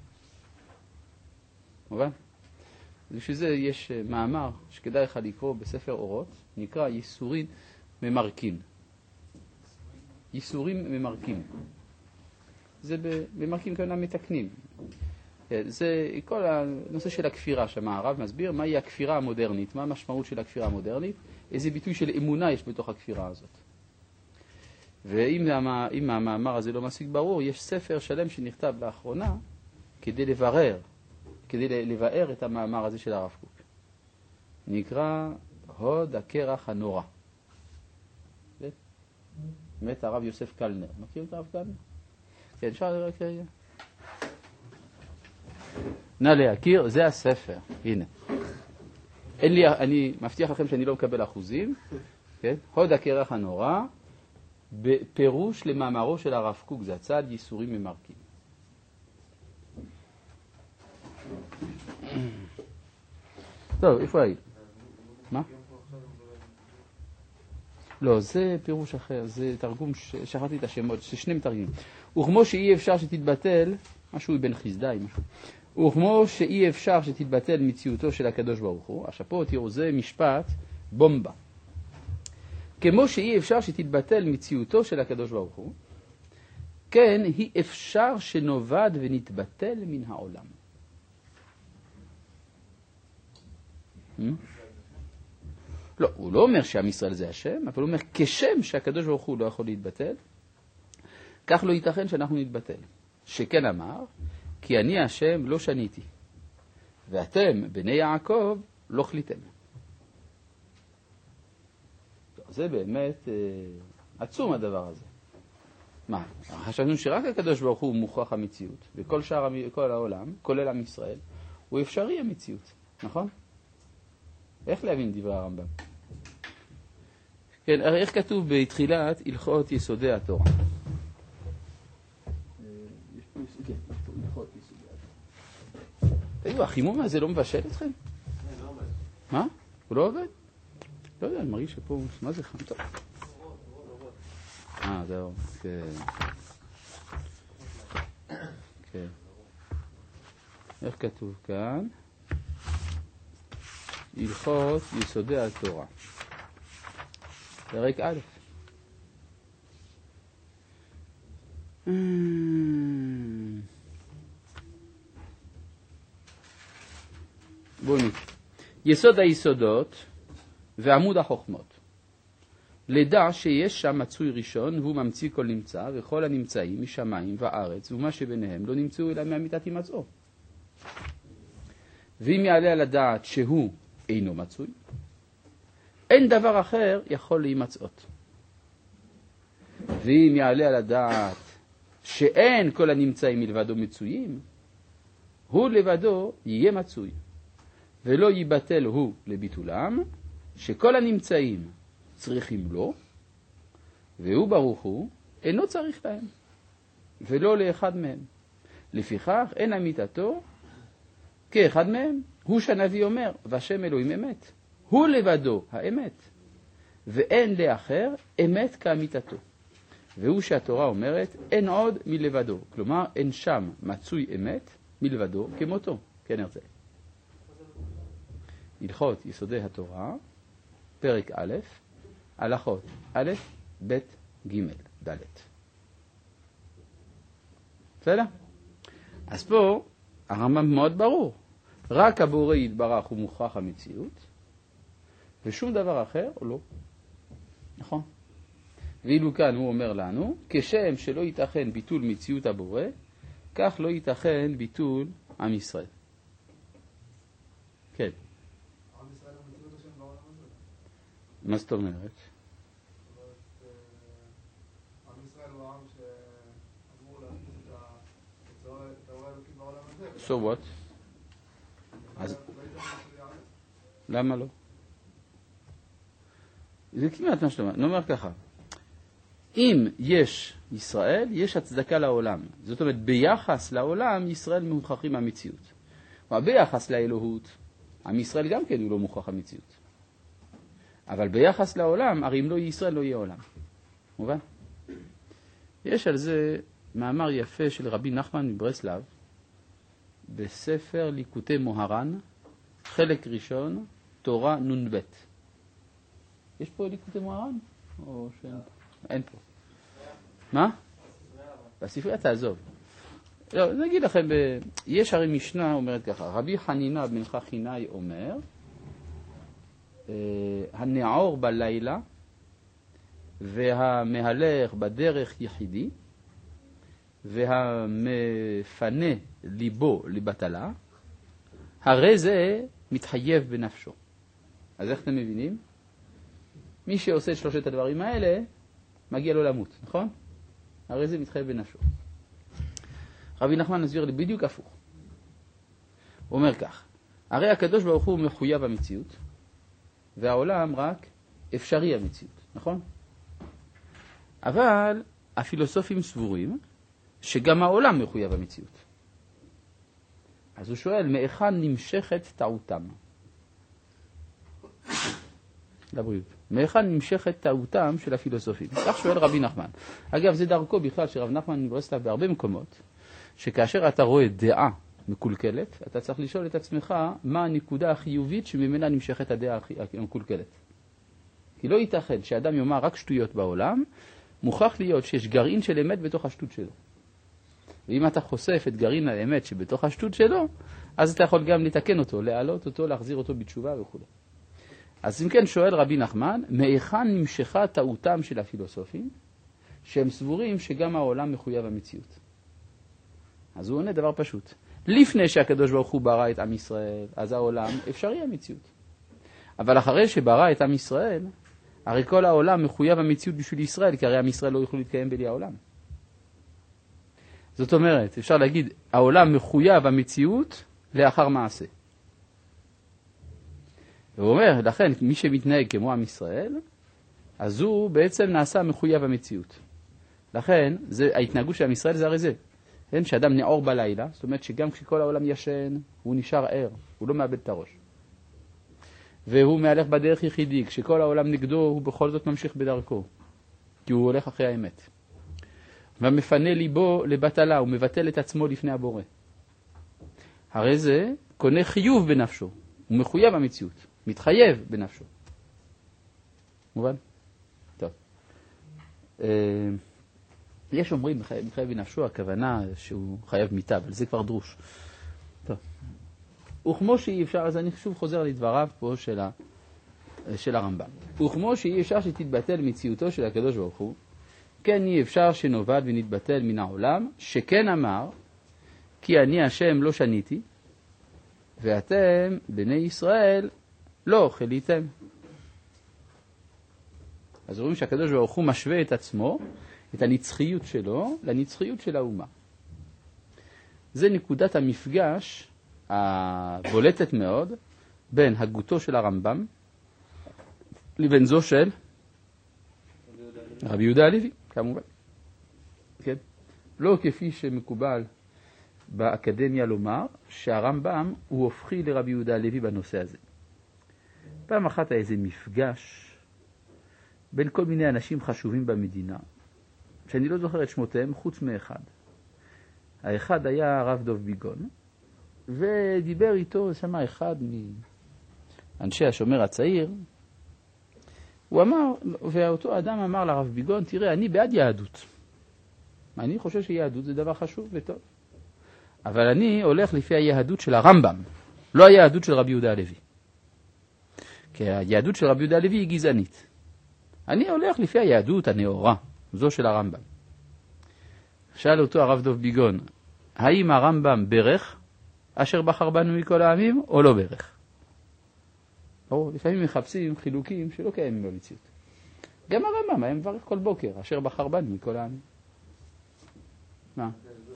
מובן? בשביל זה יש מאמר שכדאי לך לקרוא בספר אורות, נקרא ייסורים ממרקים. ייסורים ממרקים. זה במרקים כאלה מתקנים. זה כל הנושא של הכפירה שהמערב מסביר, מהי הכפירה המודרנית, מה המשמעות של הכפירה המודרנית, איזה ביטוי של אמונה יש בתוך הכפירה הזאת. ואם המאמר הזה לא מספיק ברור, יש ספר שלם שנכתב לאחרונה כדי לבאר את המאמר הזה של הרב קוק. נקרא הוד הקרח הנורא. באמת הרב יוסף קלנר. מכיר את הרב קלנר? כן, אפשר רק רגע. נא להכיר, זה הספר. הנה. אני מבטיח לכם שאני לא מקבל אחוזים. כן? הוד הקרח הנורא, בפירוש למאמרו של הרב קוק, זה הצד ייסורים ממרקים. טוב, איפה היית? מה? לא, זה פירוש אחר, זה תרגום, שכחתי את השמות, זה שני מתרגמים. וכמו שאי אפשר שתתבטל, משהו בן חסדאי, משהו. וכמו שאי אפשר שתתבטל מציאותו של הקדוש ברוך הוא, עכשיו פה תראו, זה משפט בומבה. כמו שאי אפשר שתתבטל מציאותו של הקדוש ברוך הוא, כן, היא אפשר שנובד ונתבטל מן העולם. לא, הוא לא אומר שעם ישראל זה השם, אבל הוא אומר כשם שהקדוש ברוך הוא לא יכול להתבטל, כך לא ייתכן שאנחנו נתבטל. שכן אמר, כי אני השם לא שניתי, ואתם בני יעקב לא חליתם. זה באמת עצום הדבר הזה. מה? חשבנו שרק הקדוש ברוך הוא מוכח המציאות, וכל שאר כל העולם, כולל עם ישראל, הוא אפשרי המציאות, נכון? איך להבין דברי הרמב"ם? כן, הרי איך כתוב בתחילת הלכות יסודי התורה? יש פה הלכות יסודי התורה. תגידו, החימום הזה לא מבשל אתכם? לא עובד. מה? הוא לא עובד? לא יודע, אני מרגיש שפה, מה זה חם? טוב. זהו, כן. כן. איך כתוב כאן? הלכות יסודי התורה. פרק א'. בואו נקרא. יסוד היסודות ועמוד החוכמות. לדע שיש שם מצוי ראשון והוא ממציא כל נמצא וכל הנמצאים משמיים וארץ ומה שביניהם לא נמצאו אלא מאמיתת הימצאו. ואם יעלה על הדעת שהוא אינו מצוי, אין דבר אחר יכול להימצאות. ואם יעלה על הדעת שאין כל הנמצאים מלבדו מצויים, הוא לבדו יהיה מצוי, ולא ייבטל הוא לביטולם, שכל הנמצאים צריכים לו, והוא ברוך הוא אינו צריך להם, ולא לאחד מהם. לפיכך אין אמיתתו כאחד מהם. הוא שהנביא אומר, והשם אלוהים אמת. הוא לבדו האמת, ואין לאחר אמת כאמיתתו. והוא שהתורה אומרת, אין עוד מלבדו. כלומר, אין שם מצוי אמת מלבדו כמותו. כן ארצה. הלכות יסודי התורה, פרק א', הלכות א', ב', ג', ד'. בסדר? אז פה הרמב"ם מאוד ברור. רק הבורא יתברך הוא מוכרח המציאות, ושום דבר אחר לא. נכון? ואילו כאן הוא אומר לנו, כשם שלא ייתכן ביטול מציאות הבורא, כך לא ייתכן ביטול עם ישראל. כן. עם ישראל הוא מציאות השם בעולם הזה. מה זאת אומרת? עם ישראל הוא העם שאמור להכניס את האור האלוקי בעולם הזה. So what? אז למה לא? זה כמעט מה שאתה אומר. נאמר ככה, אם יש ישראל, יש הצדקה לעולם. זאת אומרת, ביחס לעולם, ישראל מוכרחים המציאות. ביחס לאלוהות, עם ישראל גם כן הוא לא מוכרח המציאות. אבל ביחס לעולם, הרי אם לא יהיה ישראל, לא יהיה עולם. מובן? יש על זה מאמר יפה של רבי נחמן מברסלב, בספר ליקוטי מוהר"ן, חלק ראשון, תורה נ"ב. יש פה ליקוטי מוהר"ן? או שאין? אין פה. מה? בספרייה תעזוב. לא, נגיד לכם, יש הרי משנה אומרת ככה, רבי חנינה בן חכינאי אומר, הנעור בלילה והמהלך בדרך יחידי והמפנה ליבו לבטלה, הרי זה מתחייב בנפשו. אז איך אתם מבינים? מי שעושה את שלושת הדברים האלה, מגיע לו למות, נכון? הרי זה מתחייב בנפשו. רבי נחמן מסביר לי בדיוק הפוך. הוא אומר כך, הרי הקדוש ברוך הוא מחויב המציאות, והעולם רק אפשרי המציאות, נכון? אבל הפילוסופים סבורים שגם העולם מחויב המציאות. אז הוא שואל, מאיכן נמשכת טעותם? לבריאות. מאיכן נמשכת טעותם של הפילוסופים? כך שואל רבי נחמן. אגב, זה דרכו בכלל שרב נחמן מברסלב בהרבה מקומות, שכאשר אתה רואה דעה מקולקלת, אתה צריך לשאול את עצמך מה הנקודה החיובית שממנה נמשכת הדעה המקולקלת. כי לא ייתכן שאדם יאמר רק שטויות בעולם, מוכרח להיות שיש גרעין של אמת בתוך השטות שלו. ואם אתה חושף את גרעין האמת שבתוך השטות שלו, אז אתה יכול גם לתקן אותו, להעלות אותו, להחזיר אותו בתשובה וכו'. אז אם כן שואל רבי נחמן, מאיכן נמשכה טעותם של הפילוסופים, שהם סבורים שגם העולם מחויב המציאות. אז הוא עונה דבר פשוט. לפני שהקדוש ברוך הוא ברא את עם ישראל, אז העולם אפשרי המציאות. אבל אחרי שברא את עם ישראל, הרי כל העולם מחויב המציאות בשביל ישראל, כי הרי עם ישראל לא יוכלו להתקיים בלי העולם. זאת אומרת, אפשר להגיד, העולם מחויב המציאות לאחר מעשה. והוא אומר, לכן, מי שמתנהג כמו עם ישראל, אז הוא בעצם נעשה מחויב המציאות. לכן, ההתנהגות של עם ישראל זה הרי זה. כן, שאדם נעור בלילה, זאת אומרת שגם כשכל העולם ישן, הוא נשאר ער, הוא לא מאבד את הראש. והוא מהלך בדרך יחידי, כשכל העולם נגדו, הוא בכל זאת ממשיך בדרכו, כי הוא הולך אחרי האמת. והמפנה ליבו לבטלה, הוא מבטל את עצמו לפני הבורא. הרי זה קונה חיוב בנפשו, הוא מחויב המציאות, מתחייב בנפשו. מובן? טוב. יש אומרים, מחייב בנפשו, הכוונה שהוא חייב מיתה, אבל זה כבר דרוש. טוב. וכמו שאי אפשר, אז אני שוב חוזר לדבריו פה של הרמב"ם. וכמו שאי אפשר שתתבטל מציאותו של הקדוש ברוך הוא, כן אי אפשר שנובד ונתבטל מן העולם, שכן אמר, כי אני השם לא שניתי, ואתם, בני ישראל, לא חליתם. אז רואים שהקדוש ברוך הוא משווה את עצמו, את הנצחיות שלו, לנצחיות של האומה. זה נקודת המפגש הבולטת מאוד בין הגותו של הרמב"ם לבין זו של רבי יהודה הלוי, כמובן. כן? לא כפי שמקובל באקדמיה לומר שהרמב"ם הוא הופכי לרבי יהודה הלוי בנושא הזה. פעם אחת היה איזה מפגש בין כל מיני אנשים חשובים במדינה, שאני לא זוכר את שמותיהם חוץ מאחד. האחד היה הרב דב ביגון, ודיבר איתו שמה אחד מאנשי השומר הצעיר. הוא אמר, ואותו אדם אמר לרב ביגון, תראה, אני בעד יהדות. אני חושב שיהדות זה דבר חשוב וטוב. אבל אני הולך לפי היהדות של הרמב"ם, לא היהדות של רבי יהודה הלוי. כי היהדות של רבי יהודה הלוי היא גזענית. אני הולך לפי היהדות הנאורה, זו של הרמב"ם. שאל אותו הרב דב ביגון, האם הרמב"ם ברך אשר בחר בנו מכל העמים או לא ברך? לפעמים מחפשים חילוקים שלא קיימים במציאות. גם הרמב"ם היה מברך כל בוקר אשר בחר בנו מכל העמים. מה?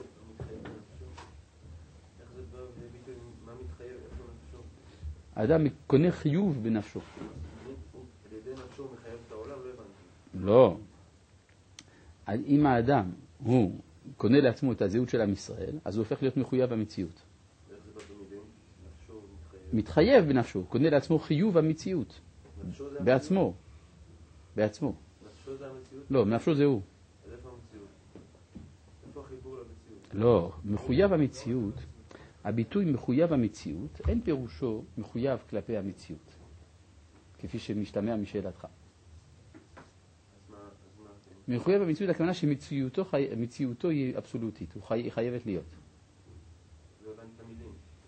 האדם קונה חיוב בנפשו. על ידי נפשו מחייב את העולם, לא הבנתי. לא. אם האדם הוא קונה לעצמו את הזהות של עם ישראל, אז הוא הופך להיות מחויב המציאות. איך זה במילים? נפשו מתחייב בנפשו, קונה לעצמו חיוב המציאות. בעצמו. בעצמו. נפשו זה המציאות? לא, נפשו זה הוא. איפה המציאות? איפה החיבור למציאות? לא, מחויב המציאות, הביטוי מחויב המציאות, אין פירושו מחויב כלפי המציאות, כפי שמשתמע משאלתך. מחויב המציאות, הכוונה שמציאותו היא אבסולוטית, היא חייבת להיות. לא הבנתי את המילים.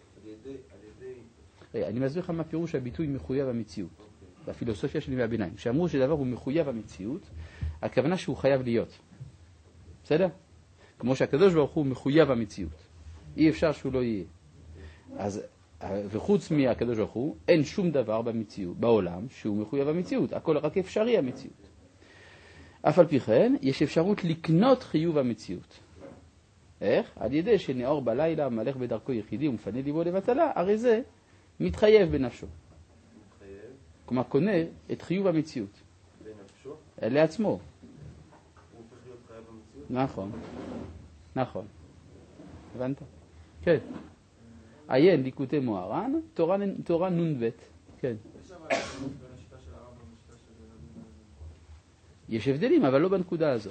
על ידי... אני מסביר לך מה פירוש הביטוי מחויב המציאות. בפילוסופיה של ימי הביניים. שאמרו שדבר הוא מחויב המציאות, הכוונה שהוא חייב להיות. בסדר? כמו שהקדוש ברוך הוא מחויב המציאות. אי אפשר שהוא לא יהיה. אז, וחוץ מהקדוש ברוך הוא, אין שום דבר במציאות, בעולם שהוא מחויב המציאות. הכל רק אפשרי המציאות. אף על פי כן, יש אפשרות לקנות חיוב המציאות. איך? על ידי שנאור בלילה, מלך בדרכו יחידי ומפנה ליבו לבטלה, הרי זה מתחייב בנפשו. מתחייב? כלומר, קונה את חיוב המציאות. בנפשו? לעצמו. הוא הופך להיות חייב במציאות? נכון. נכון. הבנת? כן. עיין ליקוטי מוהר"ן, תורה נ"ב. כן. יש הבדלים, אבל לא בנקודה הזאת.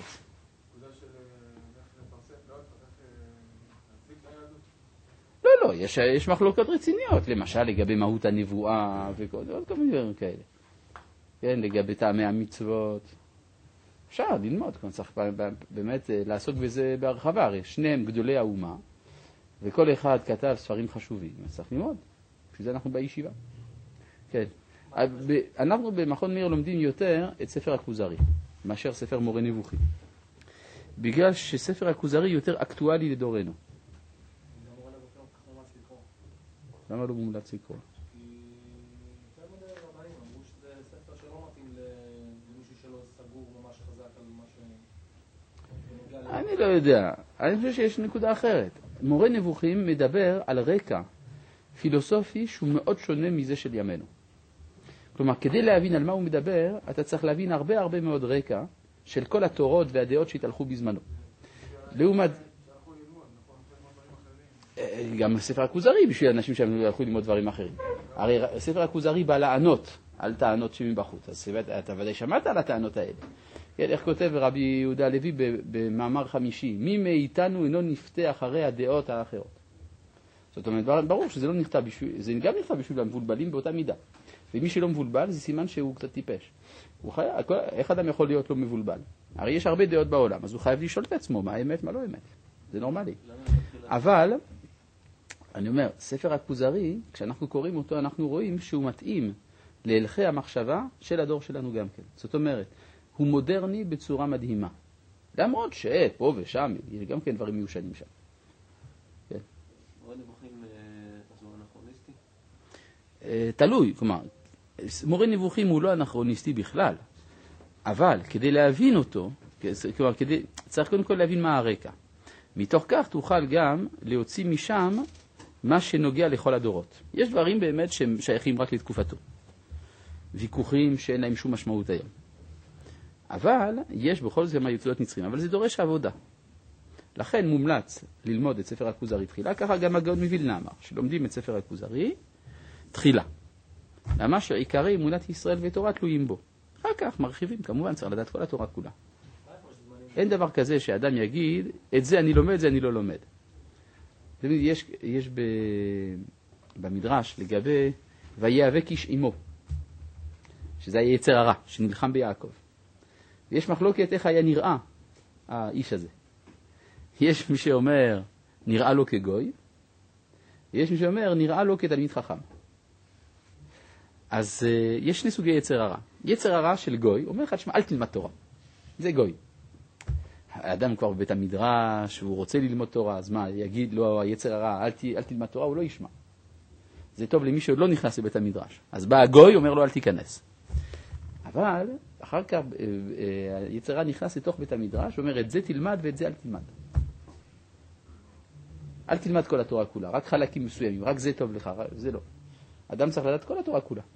לא, יש מחלוקות רציניות, למשל לגבי מהות הנבואה ועוד כל מיני דברים כאלה. כן, לגבי טעמי המצוות. אפשר ללמוד, צריך באמת לעסוק בזה בהרחבה, הרי שניהם גדולי האומה, וכל אחד כתב ספרים חשובים, צריך ללמוד, בשביל זה אנחנו בישיבה. כן. אנחנו במכון מאיר לומדים יותר את ספר הכוזרי, מאשר ספר מורה נבוכים. בגלל שספר הכוזרי יותר אקטואלי לדורנו. למה לא מומלץ לקרוא? כי יותר מדי רבנים אמרו שזה ספר שלא מתאים למישהו שלא סגור ממש חזק על מה ש... אני לא יודע. אני חושב שיש נקודה אחרת. מורה נבוכים מדבר על רקע פילוסופי שהוא מאוד שונה מזה של ימינו. כלומר, כדי להבין על מה הוא מדבר, אתה צריך להבין הרבה מאוד רקע של כל התורות והדעות שהתהלכו בזמנו. לעומת... גם ספר הכוזרי בשביל אנשים שהם הלכו ללמוד דברים אחרים. הרי ספר הכוזרי בא לענות על טענות שמבחוץ, אז אתה ודאי שמעת על הטענות האלה. כן, איך כותב רבי יהודה הלוי במאמר חמישי, מי מאיתנו אינו נפתה אחרי הדעות האחרות. זאת אומרת, ברור שזה לא נכתב בשביל, זה גם נכתב בשביל המבולבלים באותה מידה. ומי שלא מבולבל זה סימן שהוא קצת טיפש. איך אדם יכול להיות לא מבולבל? הרי יש הרבה דעות בעולם, אז הוא חייב לשאול את עצמו מה האמת, מה לא אמת. זה נורמלי. אבל, אני אומר, ספר הכוזרי, כשאנחנו קוראים אותו, אנחנו רואים שהוא מתאים להלכי המחשבה של הדור שלנו גם כן. זאת אומרת, הוא מודרני בצורה מדהימה. למרות שפה ושם, יש גם כן דברים מיושנים שם. כן. מורה נבוכים, אז הוא אנכרוניסטי? תלוי, כלומר, מורה נבוכים הוא לא אנכרוניסטי בכלל, אבל כדי להבין אותו, כלומר, צריך קודם כל להבין מה הרקע. מתוך כך תוכל גם להוציא משם מה שנוגע לכל הדורות. יש דברים באמת שהם שייכים רק לתקופתו. ויכוחים שאין להם שום משמעות היום. אבל יש בכל זאת יסודות נצחיים, אבל זה דורש עבודה. לכן מומלץ ללמוד את ספר הכוזרי תחילה, ככה גם הגאון מווילנה אמר, שלומדים את ספר הכוזרי תחילה. למה שעיקרי אמונת ישראל ותורה תלויים בו. אחר כך מרחיבים, כמובן צריך לדעת כל התורה כולה. אין דבר כזה שאדם יגיד, את זה אני לומד, זה אני לא לומד. יש במדרש לגבי ויאבק איש עמו, שזה היה יצר הרע, שנלחם ביעקב. ויש מחלוקת איך היה נראה האיש הזה. יש מי שאומר, נראה לו כגוי, ויש מי שאומר, נראה לו כתלמיד חכם. אז יש שני סוגי יצר הרע. יצר הרע של גוי, אומר לך, תשמע, אל תלמד תורה. זה גוי. האדם כבר בבית המדרש, הוא רוצה ללמוד תורה, אז מה, יגיד לו היצר הרע, אל תלמד תורה, הוא לא ישמע. זה טוב למי שעוד לא נכנס לבית המדרש. אז בא הגוי, אומר לו, אל תיכנס. אבל אחר כך היצר הרע נכנס לתוך בית המדרש, הוא אומר, את זה תלמד ואת זה אל תלמד. אל תלמד כל התורה כולה, רק חלקים מסוימים, רק זה טוב לך, זה לא. אדם צריך לדעת כל התורה כולה.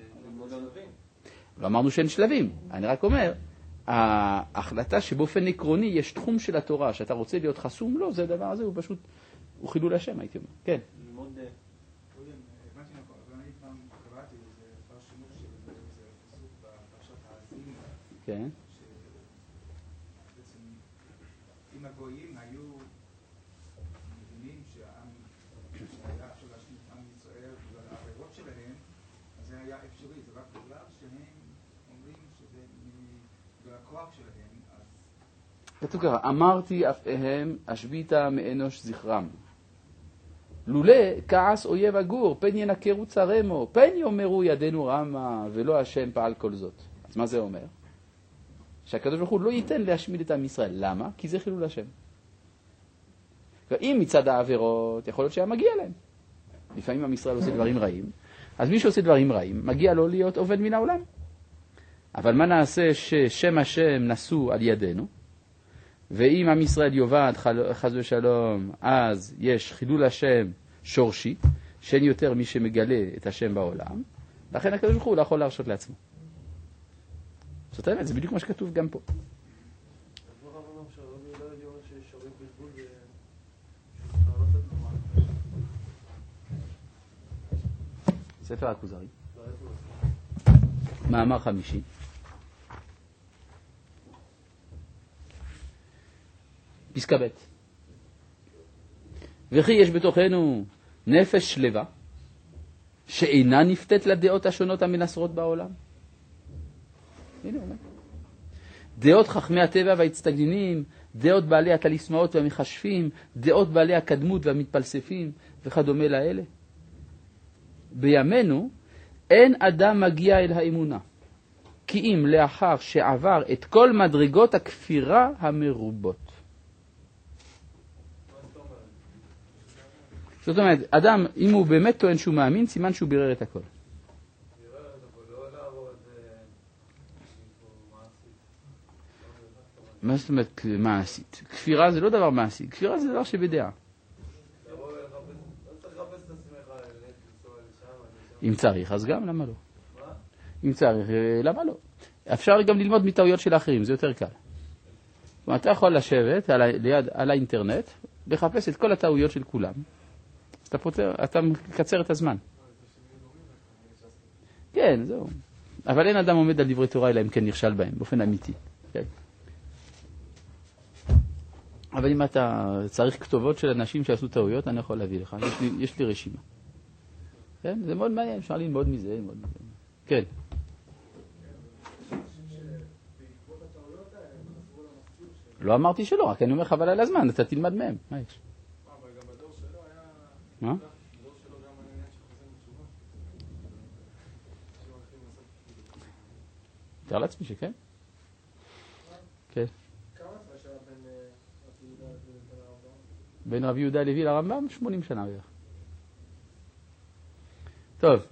לא אמרנו שאין שלבים, אני רק אומר, ההחלטה שבאופן עקרוני יש תחום של התורה, שאתה רוצה להיות חסום, לא, זה הדבר הזה, הוא פשוט, הוא חילול השם, הייתי אומר. כן. הבנתי נכון, אבל אני פעם קראתי איזה פרשנות של איזה פסוק בפרשת האזינו. כן. שבעצם, אם הגויים היו מבינים שהיה אפשר להשמיד את עם ישראל בגלל העבירות שלהם, אז זה היה אפשרי, זה רק בגלל שהם אומרים שזה בגלל הכוח שלהם, אז... כתוב ככה, אמרתי אפיהם השביתה מאנוש זכרם. לולא כעס אויב הגור, פן ינקרו צרמו, פן יאמרו ידינו רמה, ולא השם פעל כל זאת. אז מה זה אומר? שהקדוש ברוך הוא לא ייתן להשמיד את עם ישראל. למה? כי זה חילול השם. אם מצד העבירות, יכול להיות שהיה מגיע להם. לפעמים עם ישראל עושה דברים רעים, אז מי שעושה דברים רעים, מגיע לו להיות עובד מן העולם. אבל מה נעשה ששם השם נשוא על ידינו, ואם עם ישראל יובד חס ושלום, אז יש חילול השם שורשי, שאין יותר מי שמגלה את השם בעולם, לכן הקדוש ברוך הוא לא יכול להרשות לעצמו. זאת האמת, זה בדיוק מה שכתוב גם פה. ספר הכוזרי. מאמר חמישי. פסקה ב' וכי יש בתוכנו נפש שלווה שאינה נפתת לדעות השונות המנסרות בעולם. הנה אומר. דעות חכמי הטבע וההצטגנינים, דעות בעלי התליסמאות והמחשפים, דעות בעלי הקדמות והמתפלספים וכדומה לאלה. בימינו אין אדם מגיע אל האמונה, כי אם לאחר שעבר את כל מדרגות הכפירה המרובות. זאת אומרת, אדם, אם הוא באמת טוען שהוא מאמין, סימן שהוא בירר את הכל. מה זאת אומרת מעשית? כפירה זה לא דבר מעשי, כפירה זה דבר שבדעה. אם צריך, אז גם, למה לא? אם צריך, למה לא? אפשר גם ללמוד מטעויות של האחרים, זה יותר קל. אתה יכול לשבת על האינטרנט, לחפש את כל הטעויות של כולם, אתה מקצר את הזמן. כן, זהו. אבל אין אדם עומד על דברי תורה אלא אם כן נכשל בהם, באופן אמיתי. כן? אבל אם אתה צריך כתובות של אנשים שעשו טעויות, אני יכול להביא לך. יש לי רשימה. כן? זה מאוד מעניין, אפשר ללמוד מזה. כן. לא אמרתי שלא, רק אני אומר חבל על הזמן, אתה תלמד מהם. מה יש? אבל גם בדור שלו היה... מה? בדור שלו גם היה עניין שחוזרים בתשובה. תאר לעצמי שכן. כן. כמה הפרש היה בין רבי יהודה לרמב"ם? בין רבי יהודה הלוי לרמב"ם? 80 שנה בערך. טוב.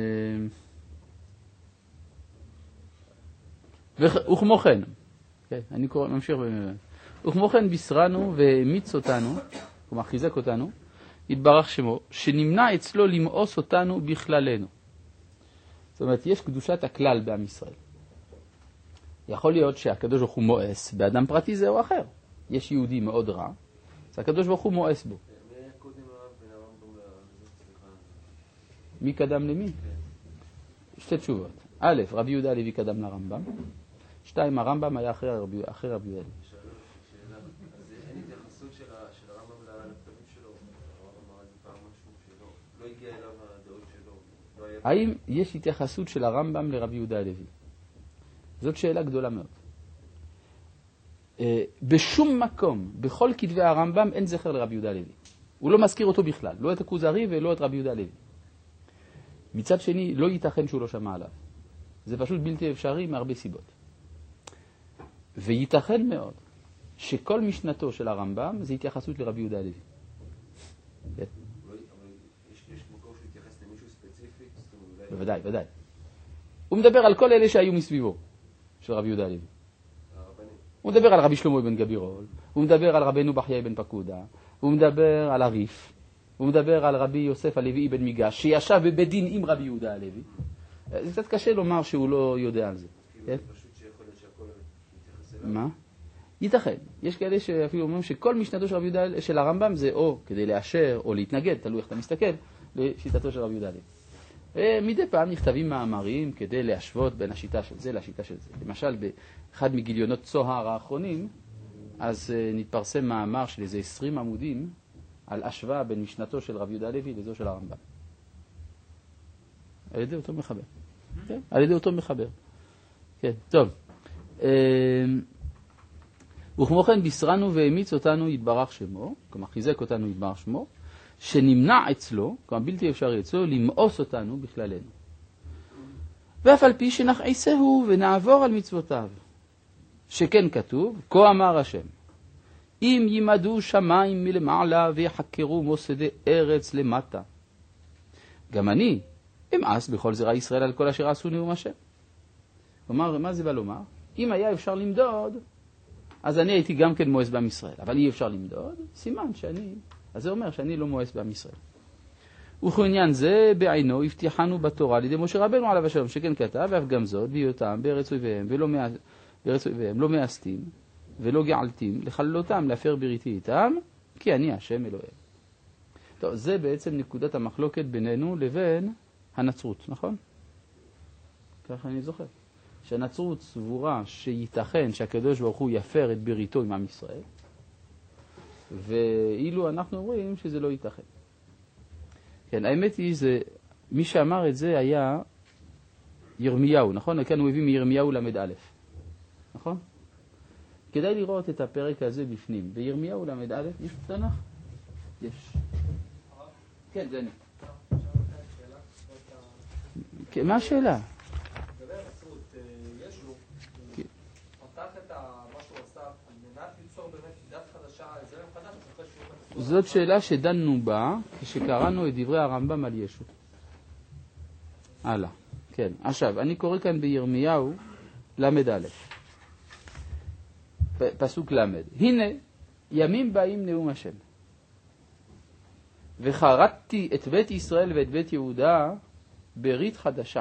וכמו כן, אני ממשיך וכמו כן בישרנו והמיץ אותנו, כלומר חיזק אותנו, יתברך שמו, שנמנע אצלו למאוס אותנו בכללנו. זאת אומרת, יש קדושת הכלל בעם ישראל. יכול להיות שהקדוש ברוך הוא מואס באדם פרטי זה או אחר. יש יהודי מאוד רע, אז הקדוש ברוך הוא מואס בו. מי היה קודם הרב בין הרמב"ם סליחה? מי קדם למי? שתי תשובות. א', רבי יהודה הלוי קדם לרמב"ם. 2, הרמב"ם היה אחרי רבי יהודה הלוי. שאלה, אז אין התייחסות של הרמב"ם לכתבים שלו? הרמב"ם אמר את זה פעם משהו שלו, לא הגיע אליו הדעות שלו. האם יש התייחסות של הרמב"ם לרבי יהודה הלוי? זאת שאלה גדולה מאוד. בשום מקום, בכל כתבי הרמב"ם, אין זכר לרבי יהודה הלוי. הוא לא מזכיר אותו בכלל, לא את הכוזרי ולא את רבי יהודה הלוי. מצד שני, לא ייתכן שהוא לא שמע עליו. זה פשוט בלתי אפשרי מהרבה סיבות. וייתכן מאוד שכל משנתו של הרמב"ם זה התייחסות לרבי יהודה הלוי. אבל יש מקום שהתייחס למישהו ספציפי? בוודאי, ודאי. הוא מדבר על כל אלה שהיו מסביבו של רבי יהודה הלוי. הוא מדבר על רבי שלמה בן גבירול, הוא מדבר על רבנו בחיי בן פקודה, הוא מדבר על הריף, הוא מדבר על רבי יוסף הלוי בן מיגש, שישב בבית דין עם רבי יהודה הלוי. זה קצת קשה לומר שהוא לא יודע על זה. פשוט שיכול להיות שהכל מתייחס אליו. מה? ייתכן. יש כאלה שאפילו אומרים שכל משנתו של רבי יהודה של הרמב"ם זה או כדי לאשר או להתנגד, תלוי איך אתה מסתכל, לשיטתו של רבי יהודה הלוי. מדי פעם נכתבים מאמרים כדי להשוות בין השיטה של זה לשיטה של זה. למשל, באחד מגיליונות צוהר האחרונים, אז נתפרסם מאמר של איזה 20 עמודים על השוואה בין משנתו של רבי יהודה הלוי לזו של הרמב"ם. על ידי אותו מחבר. כן? על ידי אותו מחבר. כן, טוב. וכמו כן בישרנו והמיץ אותנו יתברך שמו, כלומר חיזק אותנו יתברך שמו, שנמנע אצלו, כלומר בלתי אפשרי אצלו, למאוס אותנו בכללנו. ואף על פי שנחעיסהו ונעבור על מצוותיו. שכן כתוב, כה אמר השם, אם ימדו שמיים מלמעלה ויחקרו מוסדי ארץ למטה. גם אני אמאס בכל זרע ישראל על כל אשר עשו נאום השם. כלומר, מה זה בא לומר? אם היה אפשר למדוד, אז אני הייתי גם כן מואס בעם ישראל. אבל אי אפשר למדוד, סימן שאני... אז זה אומר שאני לא מואס בעם ישראל. וכעניין זה בעינו הבטיחנו בתורה על ידי משה רבנו עליו השלום, שכן כתב, ואף גם זאת, בהיותם בארץ אויביהם, בארץ אויביהם לא מאסתים ולא געלתים, לחללותם להפר בריתי איתם, כי אני השם אלוהים. טוב, זה בעצם נקודת המחלוקת בינינו לבין הנצרות, נכון? ככה אני זוכר. שהנצרות סבורה שייתכן שהקדוש ברוך הוא יפר את בריתו עם עם ישראל, ואילו אנחנו אומרים שזה לא ייתכן. כן, האמת היא, מי שאמר את זה היה ירמיהו, נכון? כאן הוא הביא מירמיהו למד א', נכון? כדאי לראות את הפרק הזה בפנים. בירמיהו למד א', יש תנ"ך? יש. כן, זה אני. מה השאלה? לגבי הנצרות, ישו פתח את מה שהוא עשה על מנת ליצור באמת דת חדשה, זרם חדש, אחרי שהוא... זאת שאלה שדנו בה כשקראנו את דברי הרמב"ם על ישו. הלאה. כן. עכשיו, אני קורא כאן בירמיהו למד א', פסוק למד. הנה, ימים באים נאום השם. וחרטתי את בית ישראל ואת בית יהודה ברית חדשה.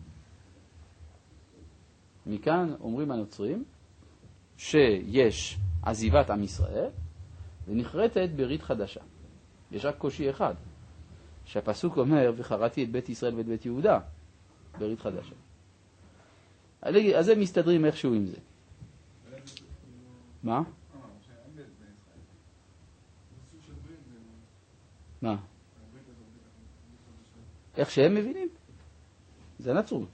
מכאן אומרים הנוצרים שיש עזיבת עם ישראל ונחרטת ברית חדשה. יש רק קושי אחד. שהפסוק אומר, וחרתי את בית ישראל ואת בית יהודה, ברית חדשה. אז הם מסתדרים איכשהו עם זה. מה? מה? איך שהם מבינים? זה הנצרות.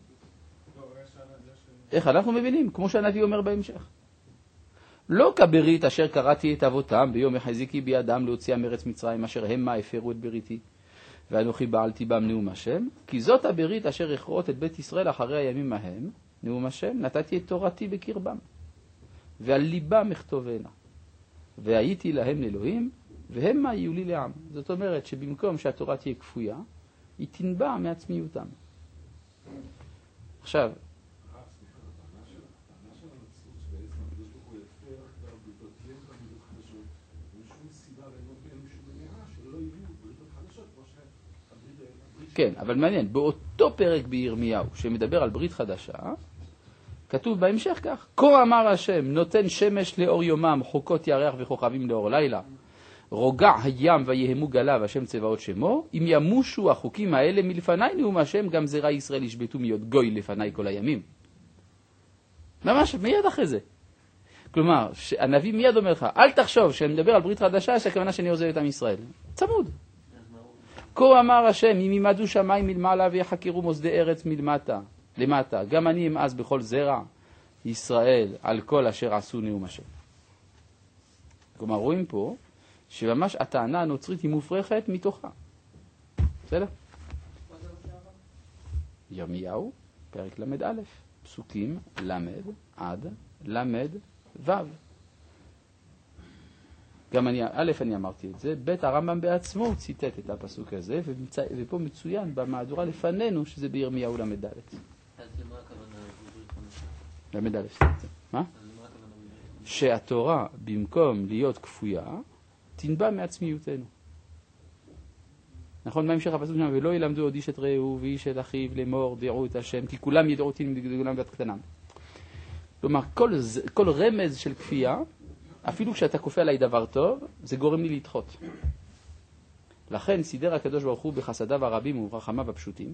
איך אנחנו מבינים? כמו שהנביא אומר בהמשך. לא כברית אשר קראתי את אבותם ביום החזיקי בידם להוציאה מארץ מצרים אשר המה הפרו את בריתי ואנוכי בעלתי בם נאום השם, כי זאת הברית אשר יכרות את בית ישראל אחרי הימים ההם, נאום השם, נתתי את תורתי בקרבם ועל ליבם אכתובנה והייתי להם לאלוהים והמה יהיו לי לעם. זאת אומרת שבמקום שהתורה תהיה כפויה, היא תנבע מעצמיותם. עכשיו, כן, אבל מעניין, באותו פרק בירמיהו שמדבר על ברית חדשה, כתוב בהמשך כך, כה אמר השם, נותן שמש לאור יומם, חוקות ירח וכוכבים לאור לילה, רוגע הים ויהמו גליו, השם צבאות שמו, אם ימושו החוקים האלה מלפני נאום השם, גם זרע ישראל ישבטו להיות גוי לפני כל הימים. ממש, מיד אחרי זה. כלומר, הנביא מיד אומר לך, אל תחשוב שאני מדבר על ברית חדשה, שהכוונה שאני עוזב את עם ישראל. צמוד. כה אמר השם, אם ימדו שמיים מלמעלה ויחקרו מוסדי ארץ למטה, גם אני אמאז בכל זרע ישראל על כל אשר עשו נאום השם. כלומר, רואים פה שממש הטענה הנוצרית היא מופרכת מתוכה. בסדר? ירמיהו, פרק למד א', פסוקים למד עד למד ו'. גם אני אמרתי את זה, בית הרמב"ם בעצמו ציטט את הפסוק הזה, ופה מצוין במהדורה לפנינו שזה בירמיהו למד א'. אז למה הכוונה? למד א', מה? שהתורה במקום להיות כפויה, תנבע מעצמיותנו. נכון, מה המשך הפסוק שם? ולא ילמדו עוד איש את רעהו ואיש את אחיו לאמור דעו את השם, כי כולם ידעו אותי מגדולם ועד קטנם. כלומר, כל רמז של כפייה, אפילו כשאתה כופה עליי דבר טוב, זה גורם לי לדחות. לכן סידר הקדוש ברוך הוא בחסדיו הרבים וברחמיו הפשוטים,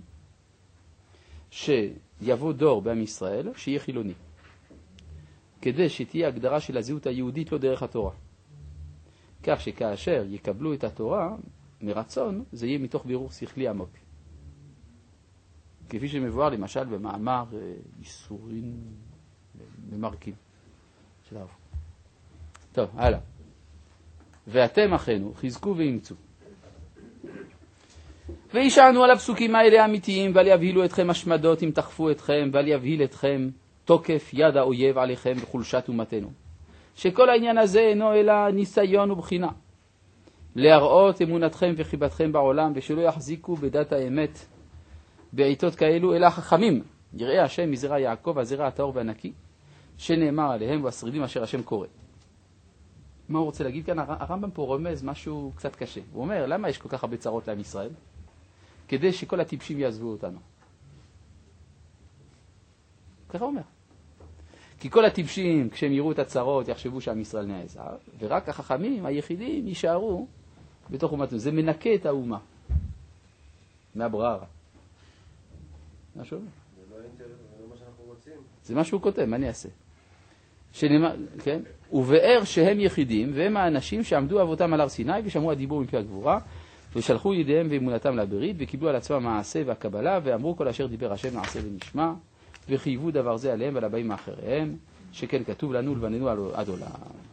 שיבוא דור בעם ישראל שיהיה חילוני, כדי שתהיה הגדרה של הזהות היהודית לא דרך התורה. כך שכאשר יקבלו את התורה מרצון, זה יהיה מתוך בירור שכלי עמוק. כפי שמבואר למשל במאמר איסורים ממרקים של הרב. טוב, הלאה. ואתם אחינו, חזקו ואימצו. וישענו על הפסוקים האלה האמיתיים, ואל יבהילו אתכם השמדות אם תחפו אתכם, ואל יבהיל אתכם תוקף יד האויב עליכם בחולשת אומתנו. שכל העניין הזה אינו אלא ניסיון ובחינה. להראות אמונתכם וחיבתכם בעולם, ושלא יחזיקו בדת האמת בעיתות כאלו, אלא חכמים, יראה השם מזרע יעקב, הזרע הטהור והנקי, שנאמר עליהם, והשרידים אשר השם קורא. מה הוא רוצה להגיד כאן? הרמב"ם פה רומז משהו קצת קשה. הוא אומר, למה יש כל כך הרבה צרות לעם ישראל? כדי שכל הטיפשים יעזבו אותנו. ככה הוא אומר. כי כל הטיפשים, כשהם יראו את הצרות, יחשבו שעם ישראל נעזב, ורק החכמים, היחידים, יישארו בתוך אומתנו. זה מנקה את האומה. מהבררה. משהו? זה לא האינטרס, זה לא מה שאנחנו רוצים. זה מה שהוא כותב, מה אני אעשה? כן? ובאר שהם יחידים, והם האנשים שעמדו אבותם על הר סיני ושמעו הדיבור מפי הגבורה, ושלחו ידיהם ואמונתם לברית, וקיבלו על עצמם מעשה והקבלה, ואמרו כל אשר דיבר השם נעשה ונשמע, וחייבו דבר זה עליהם ועל הבאים מאחריהם, שכן כתוב לנו לבננו עד עולם.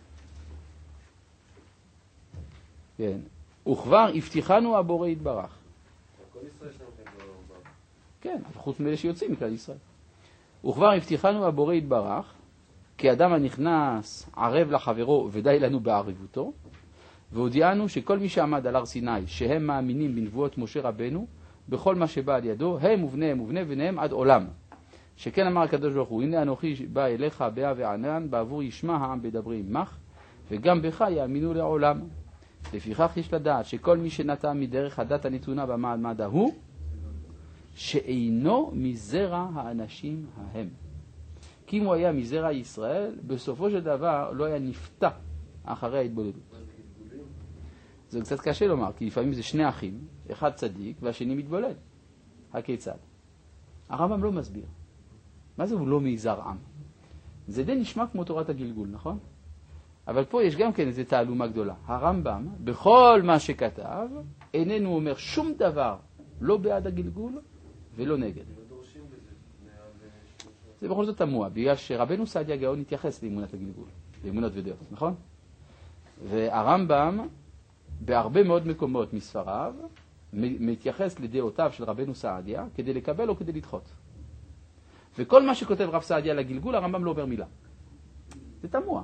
כן. וכבר הבטיחנו הבורא יתברך. כל ישראל שלנו כבר... כן, חוץ מאלה שיוצאים מכלל ישראל. וכבר הבטיחנו הבורא יתברך, כי אדם הנכנס ערב לחברו ודי לנו בערבותו, והודיענו שכל מי שעמד על הר סיני, שהם מאמינים בנבואות משה רבנו, בכל מה שבא על ידו, הם ובניהם ובני בניהם עד עולם. שכן אמר הקדוש ברוך הוא, הנה אנוכי בא אליך באה וענן, בעבור ישמע העם בדברי עמך, וגם בך יאמינו לעולם. לפיכך יש לדעת שכל מי שנטע מדרך הדת הנתונה במעמד ההוא, שאינו מזרע האנשים ההם. כי אם הוא היה מזרע ישראל, בסופו של דבר לא היה נפתע אחרי ההתבודדות. זה קצת קשה לומר, כי לפעמים זה שני אחים, אחד צדיק והשני מתבולל. הכיצד? הרמב"ם לא מסביר. מה זה הוא לא מזר עם? זה די נשמע כמו תורת הגלגול, נכון? אבל פה יש גם כן איזו תעלומה גדולה. הרמב"ם, בכל מה שכתב, איננו אומר שום דבר, לא בעד הגלגול ולא נגד. זה בכל זאת תמוה, בגלל שרבנו סעדיה גאון התייחס לאמונת הגלגול, לאמונות ודעות, נכון? והרמב"ם, בהרבה מאוד מקומות מספריו, מתייחס לדעותיו של רבנו סעדיה כדי לקבל או כדי לדחות. וכל מה שכותב רב סעדיה לגלגול, הרמב"ם לא אומר מילה. זה תמוה.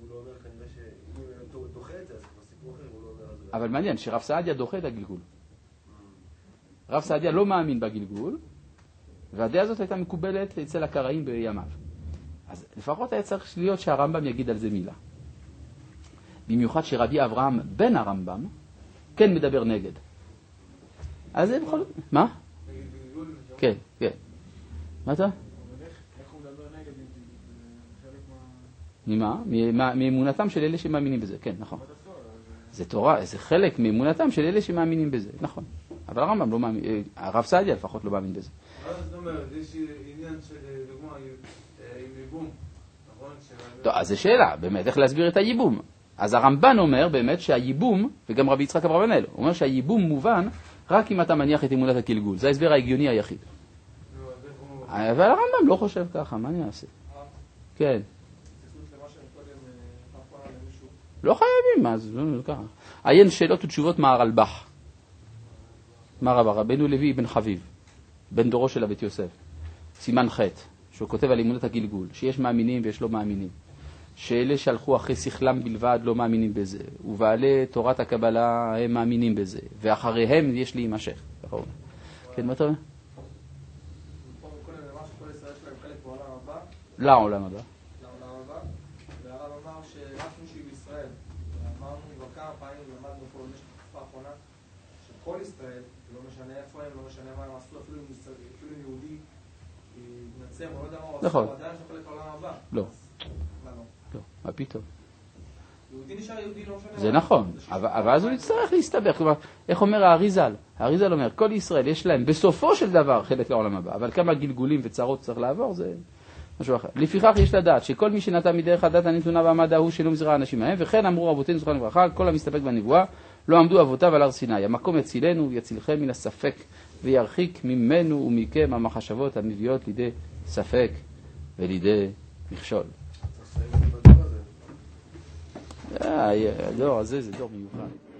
אבל מעניין שרב סעדיה דוחה את הגלגול. רב סעדיה לא מאמין בגלגול, והדעה הזאת הייתה מקובלת אצל הקראים בימיו. אז לפחות היה צריך להיות שהרמב"ם יגיד על זה מילה. במיוחד שרבי אברהם בן הרמב"ם כן מדבר נגד. אז זה בכל... מה? כן, כן. מה אתה? איך הוא מדבר נגד ממה? מאמונתם של אלה שמאמינים בזה, כן, נכון. זה תורה, זה חלק מאמונתם של אלה שמאמינים בזה, נכון. אבל הרמב"ם לא מאמין, הרב סעדיה לפחות לא מאמין בזה. זאת אומרת, יש עניין של דוגמה עם ייבום, נכון? טוב, אז זו שאלה, באמת, איך להסביר את הייבום? אז הרמב"ן אומר באמת שהייבום, וגם רבי יצחק אברבנאל, הוא אומר שהייבום מובן רק אם אתה מניח את אמונת הגלגול. זה ההסבר ההגיוני היחיד. אבל הרמב"ם לא חושב ככה, מה אני אעשה? כן. לא חייבים, מה זה לא ככה. עיין שאלות ותשובות מהרלב"ח. מהרלב"ח, רבנו לוי בן חביב, בן דורו של הבית יוסף. סימן ח' שהוא כותב על אמונת הגלגול, שיש מאמינים ויש לא מאמינים. שאלה שהלכו אחרי שכלם בלבד לא מאמינים בזה, ובעלי תורת הקבלה הם מאמינים בזה, ואחריהם יש להימשך. כן, מה אתה אומר? לעולם הבא. והרב אמר שרק מישהו בישראל, אמרנו כבר כמה פעמים, למדנו פה במשך התקופה האחרונה, שכל ישראל, לא משנה איפה הם, לא משנה מה הם עשו, אפילו יהודי יתנצם, או לא יודע מה הוא עשו, הוא עדיין שחלק לעולם הבא. לא. לא, מה פתאום? יהודי נשאר יהודי, לא משנה. זה נכון, אבל אז הוא יצטרך להסתבך. כלומר, איך אומר האריזל? האריזל אומר, כל ישראל יש להם בסופו של דבר חלק לעולם הבא, אבל כמה גלגולים וצרות צריך לעבור, זה משהו אחר. לפיכך יש לדעת שכל מי שנטע מדרך הדת הנתונה ועמד ההוא שלא מזרע האנשים מהם, וכן אמרו רבותינו זכרם לברכה, כל המסתפק בנבואה, לא עמדו אבותיו על הר סיני. המקום יצילנו, יצילכם מן הספק, וירחיק ממנו ומכם המחשבות המביאות לידי ספק ולידי מכשול. הדור הזה זה דור מיוחד.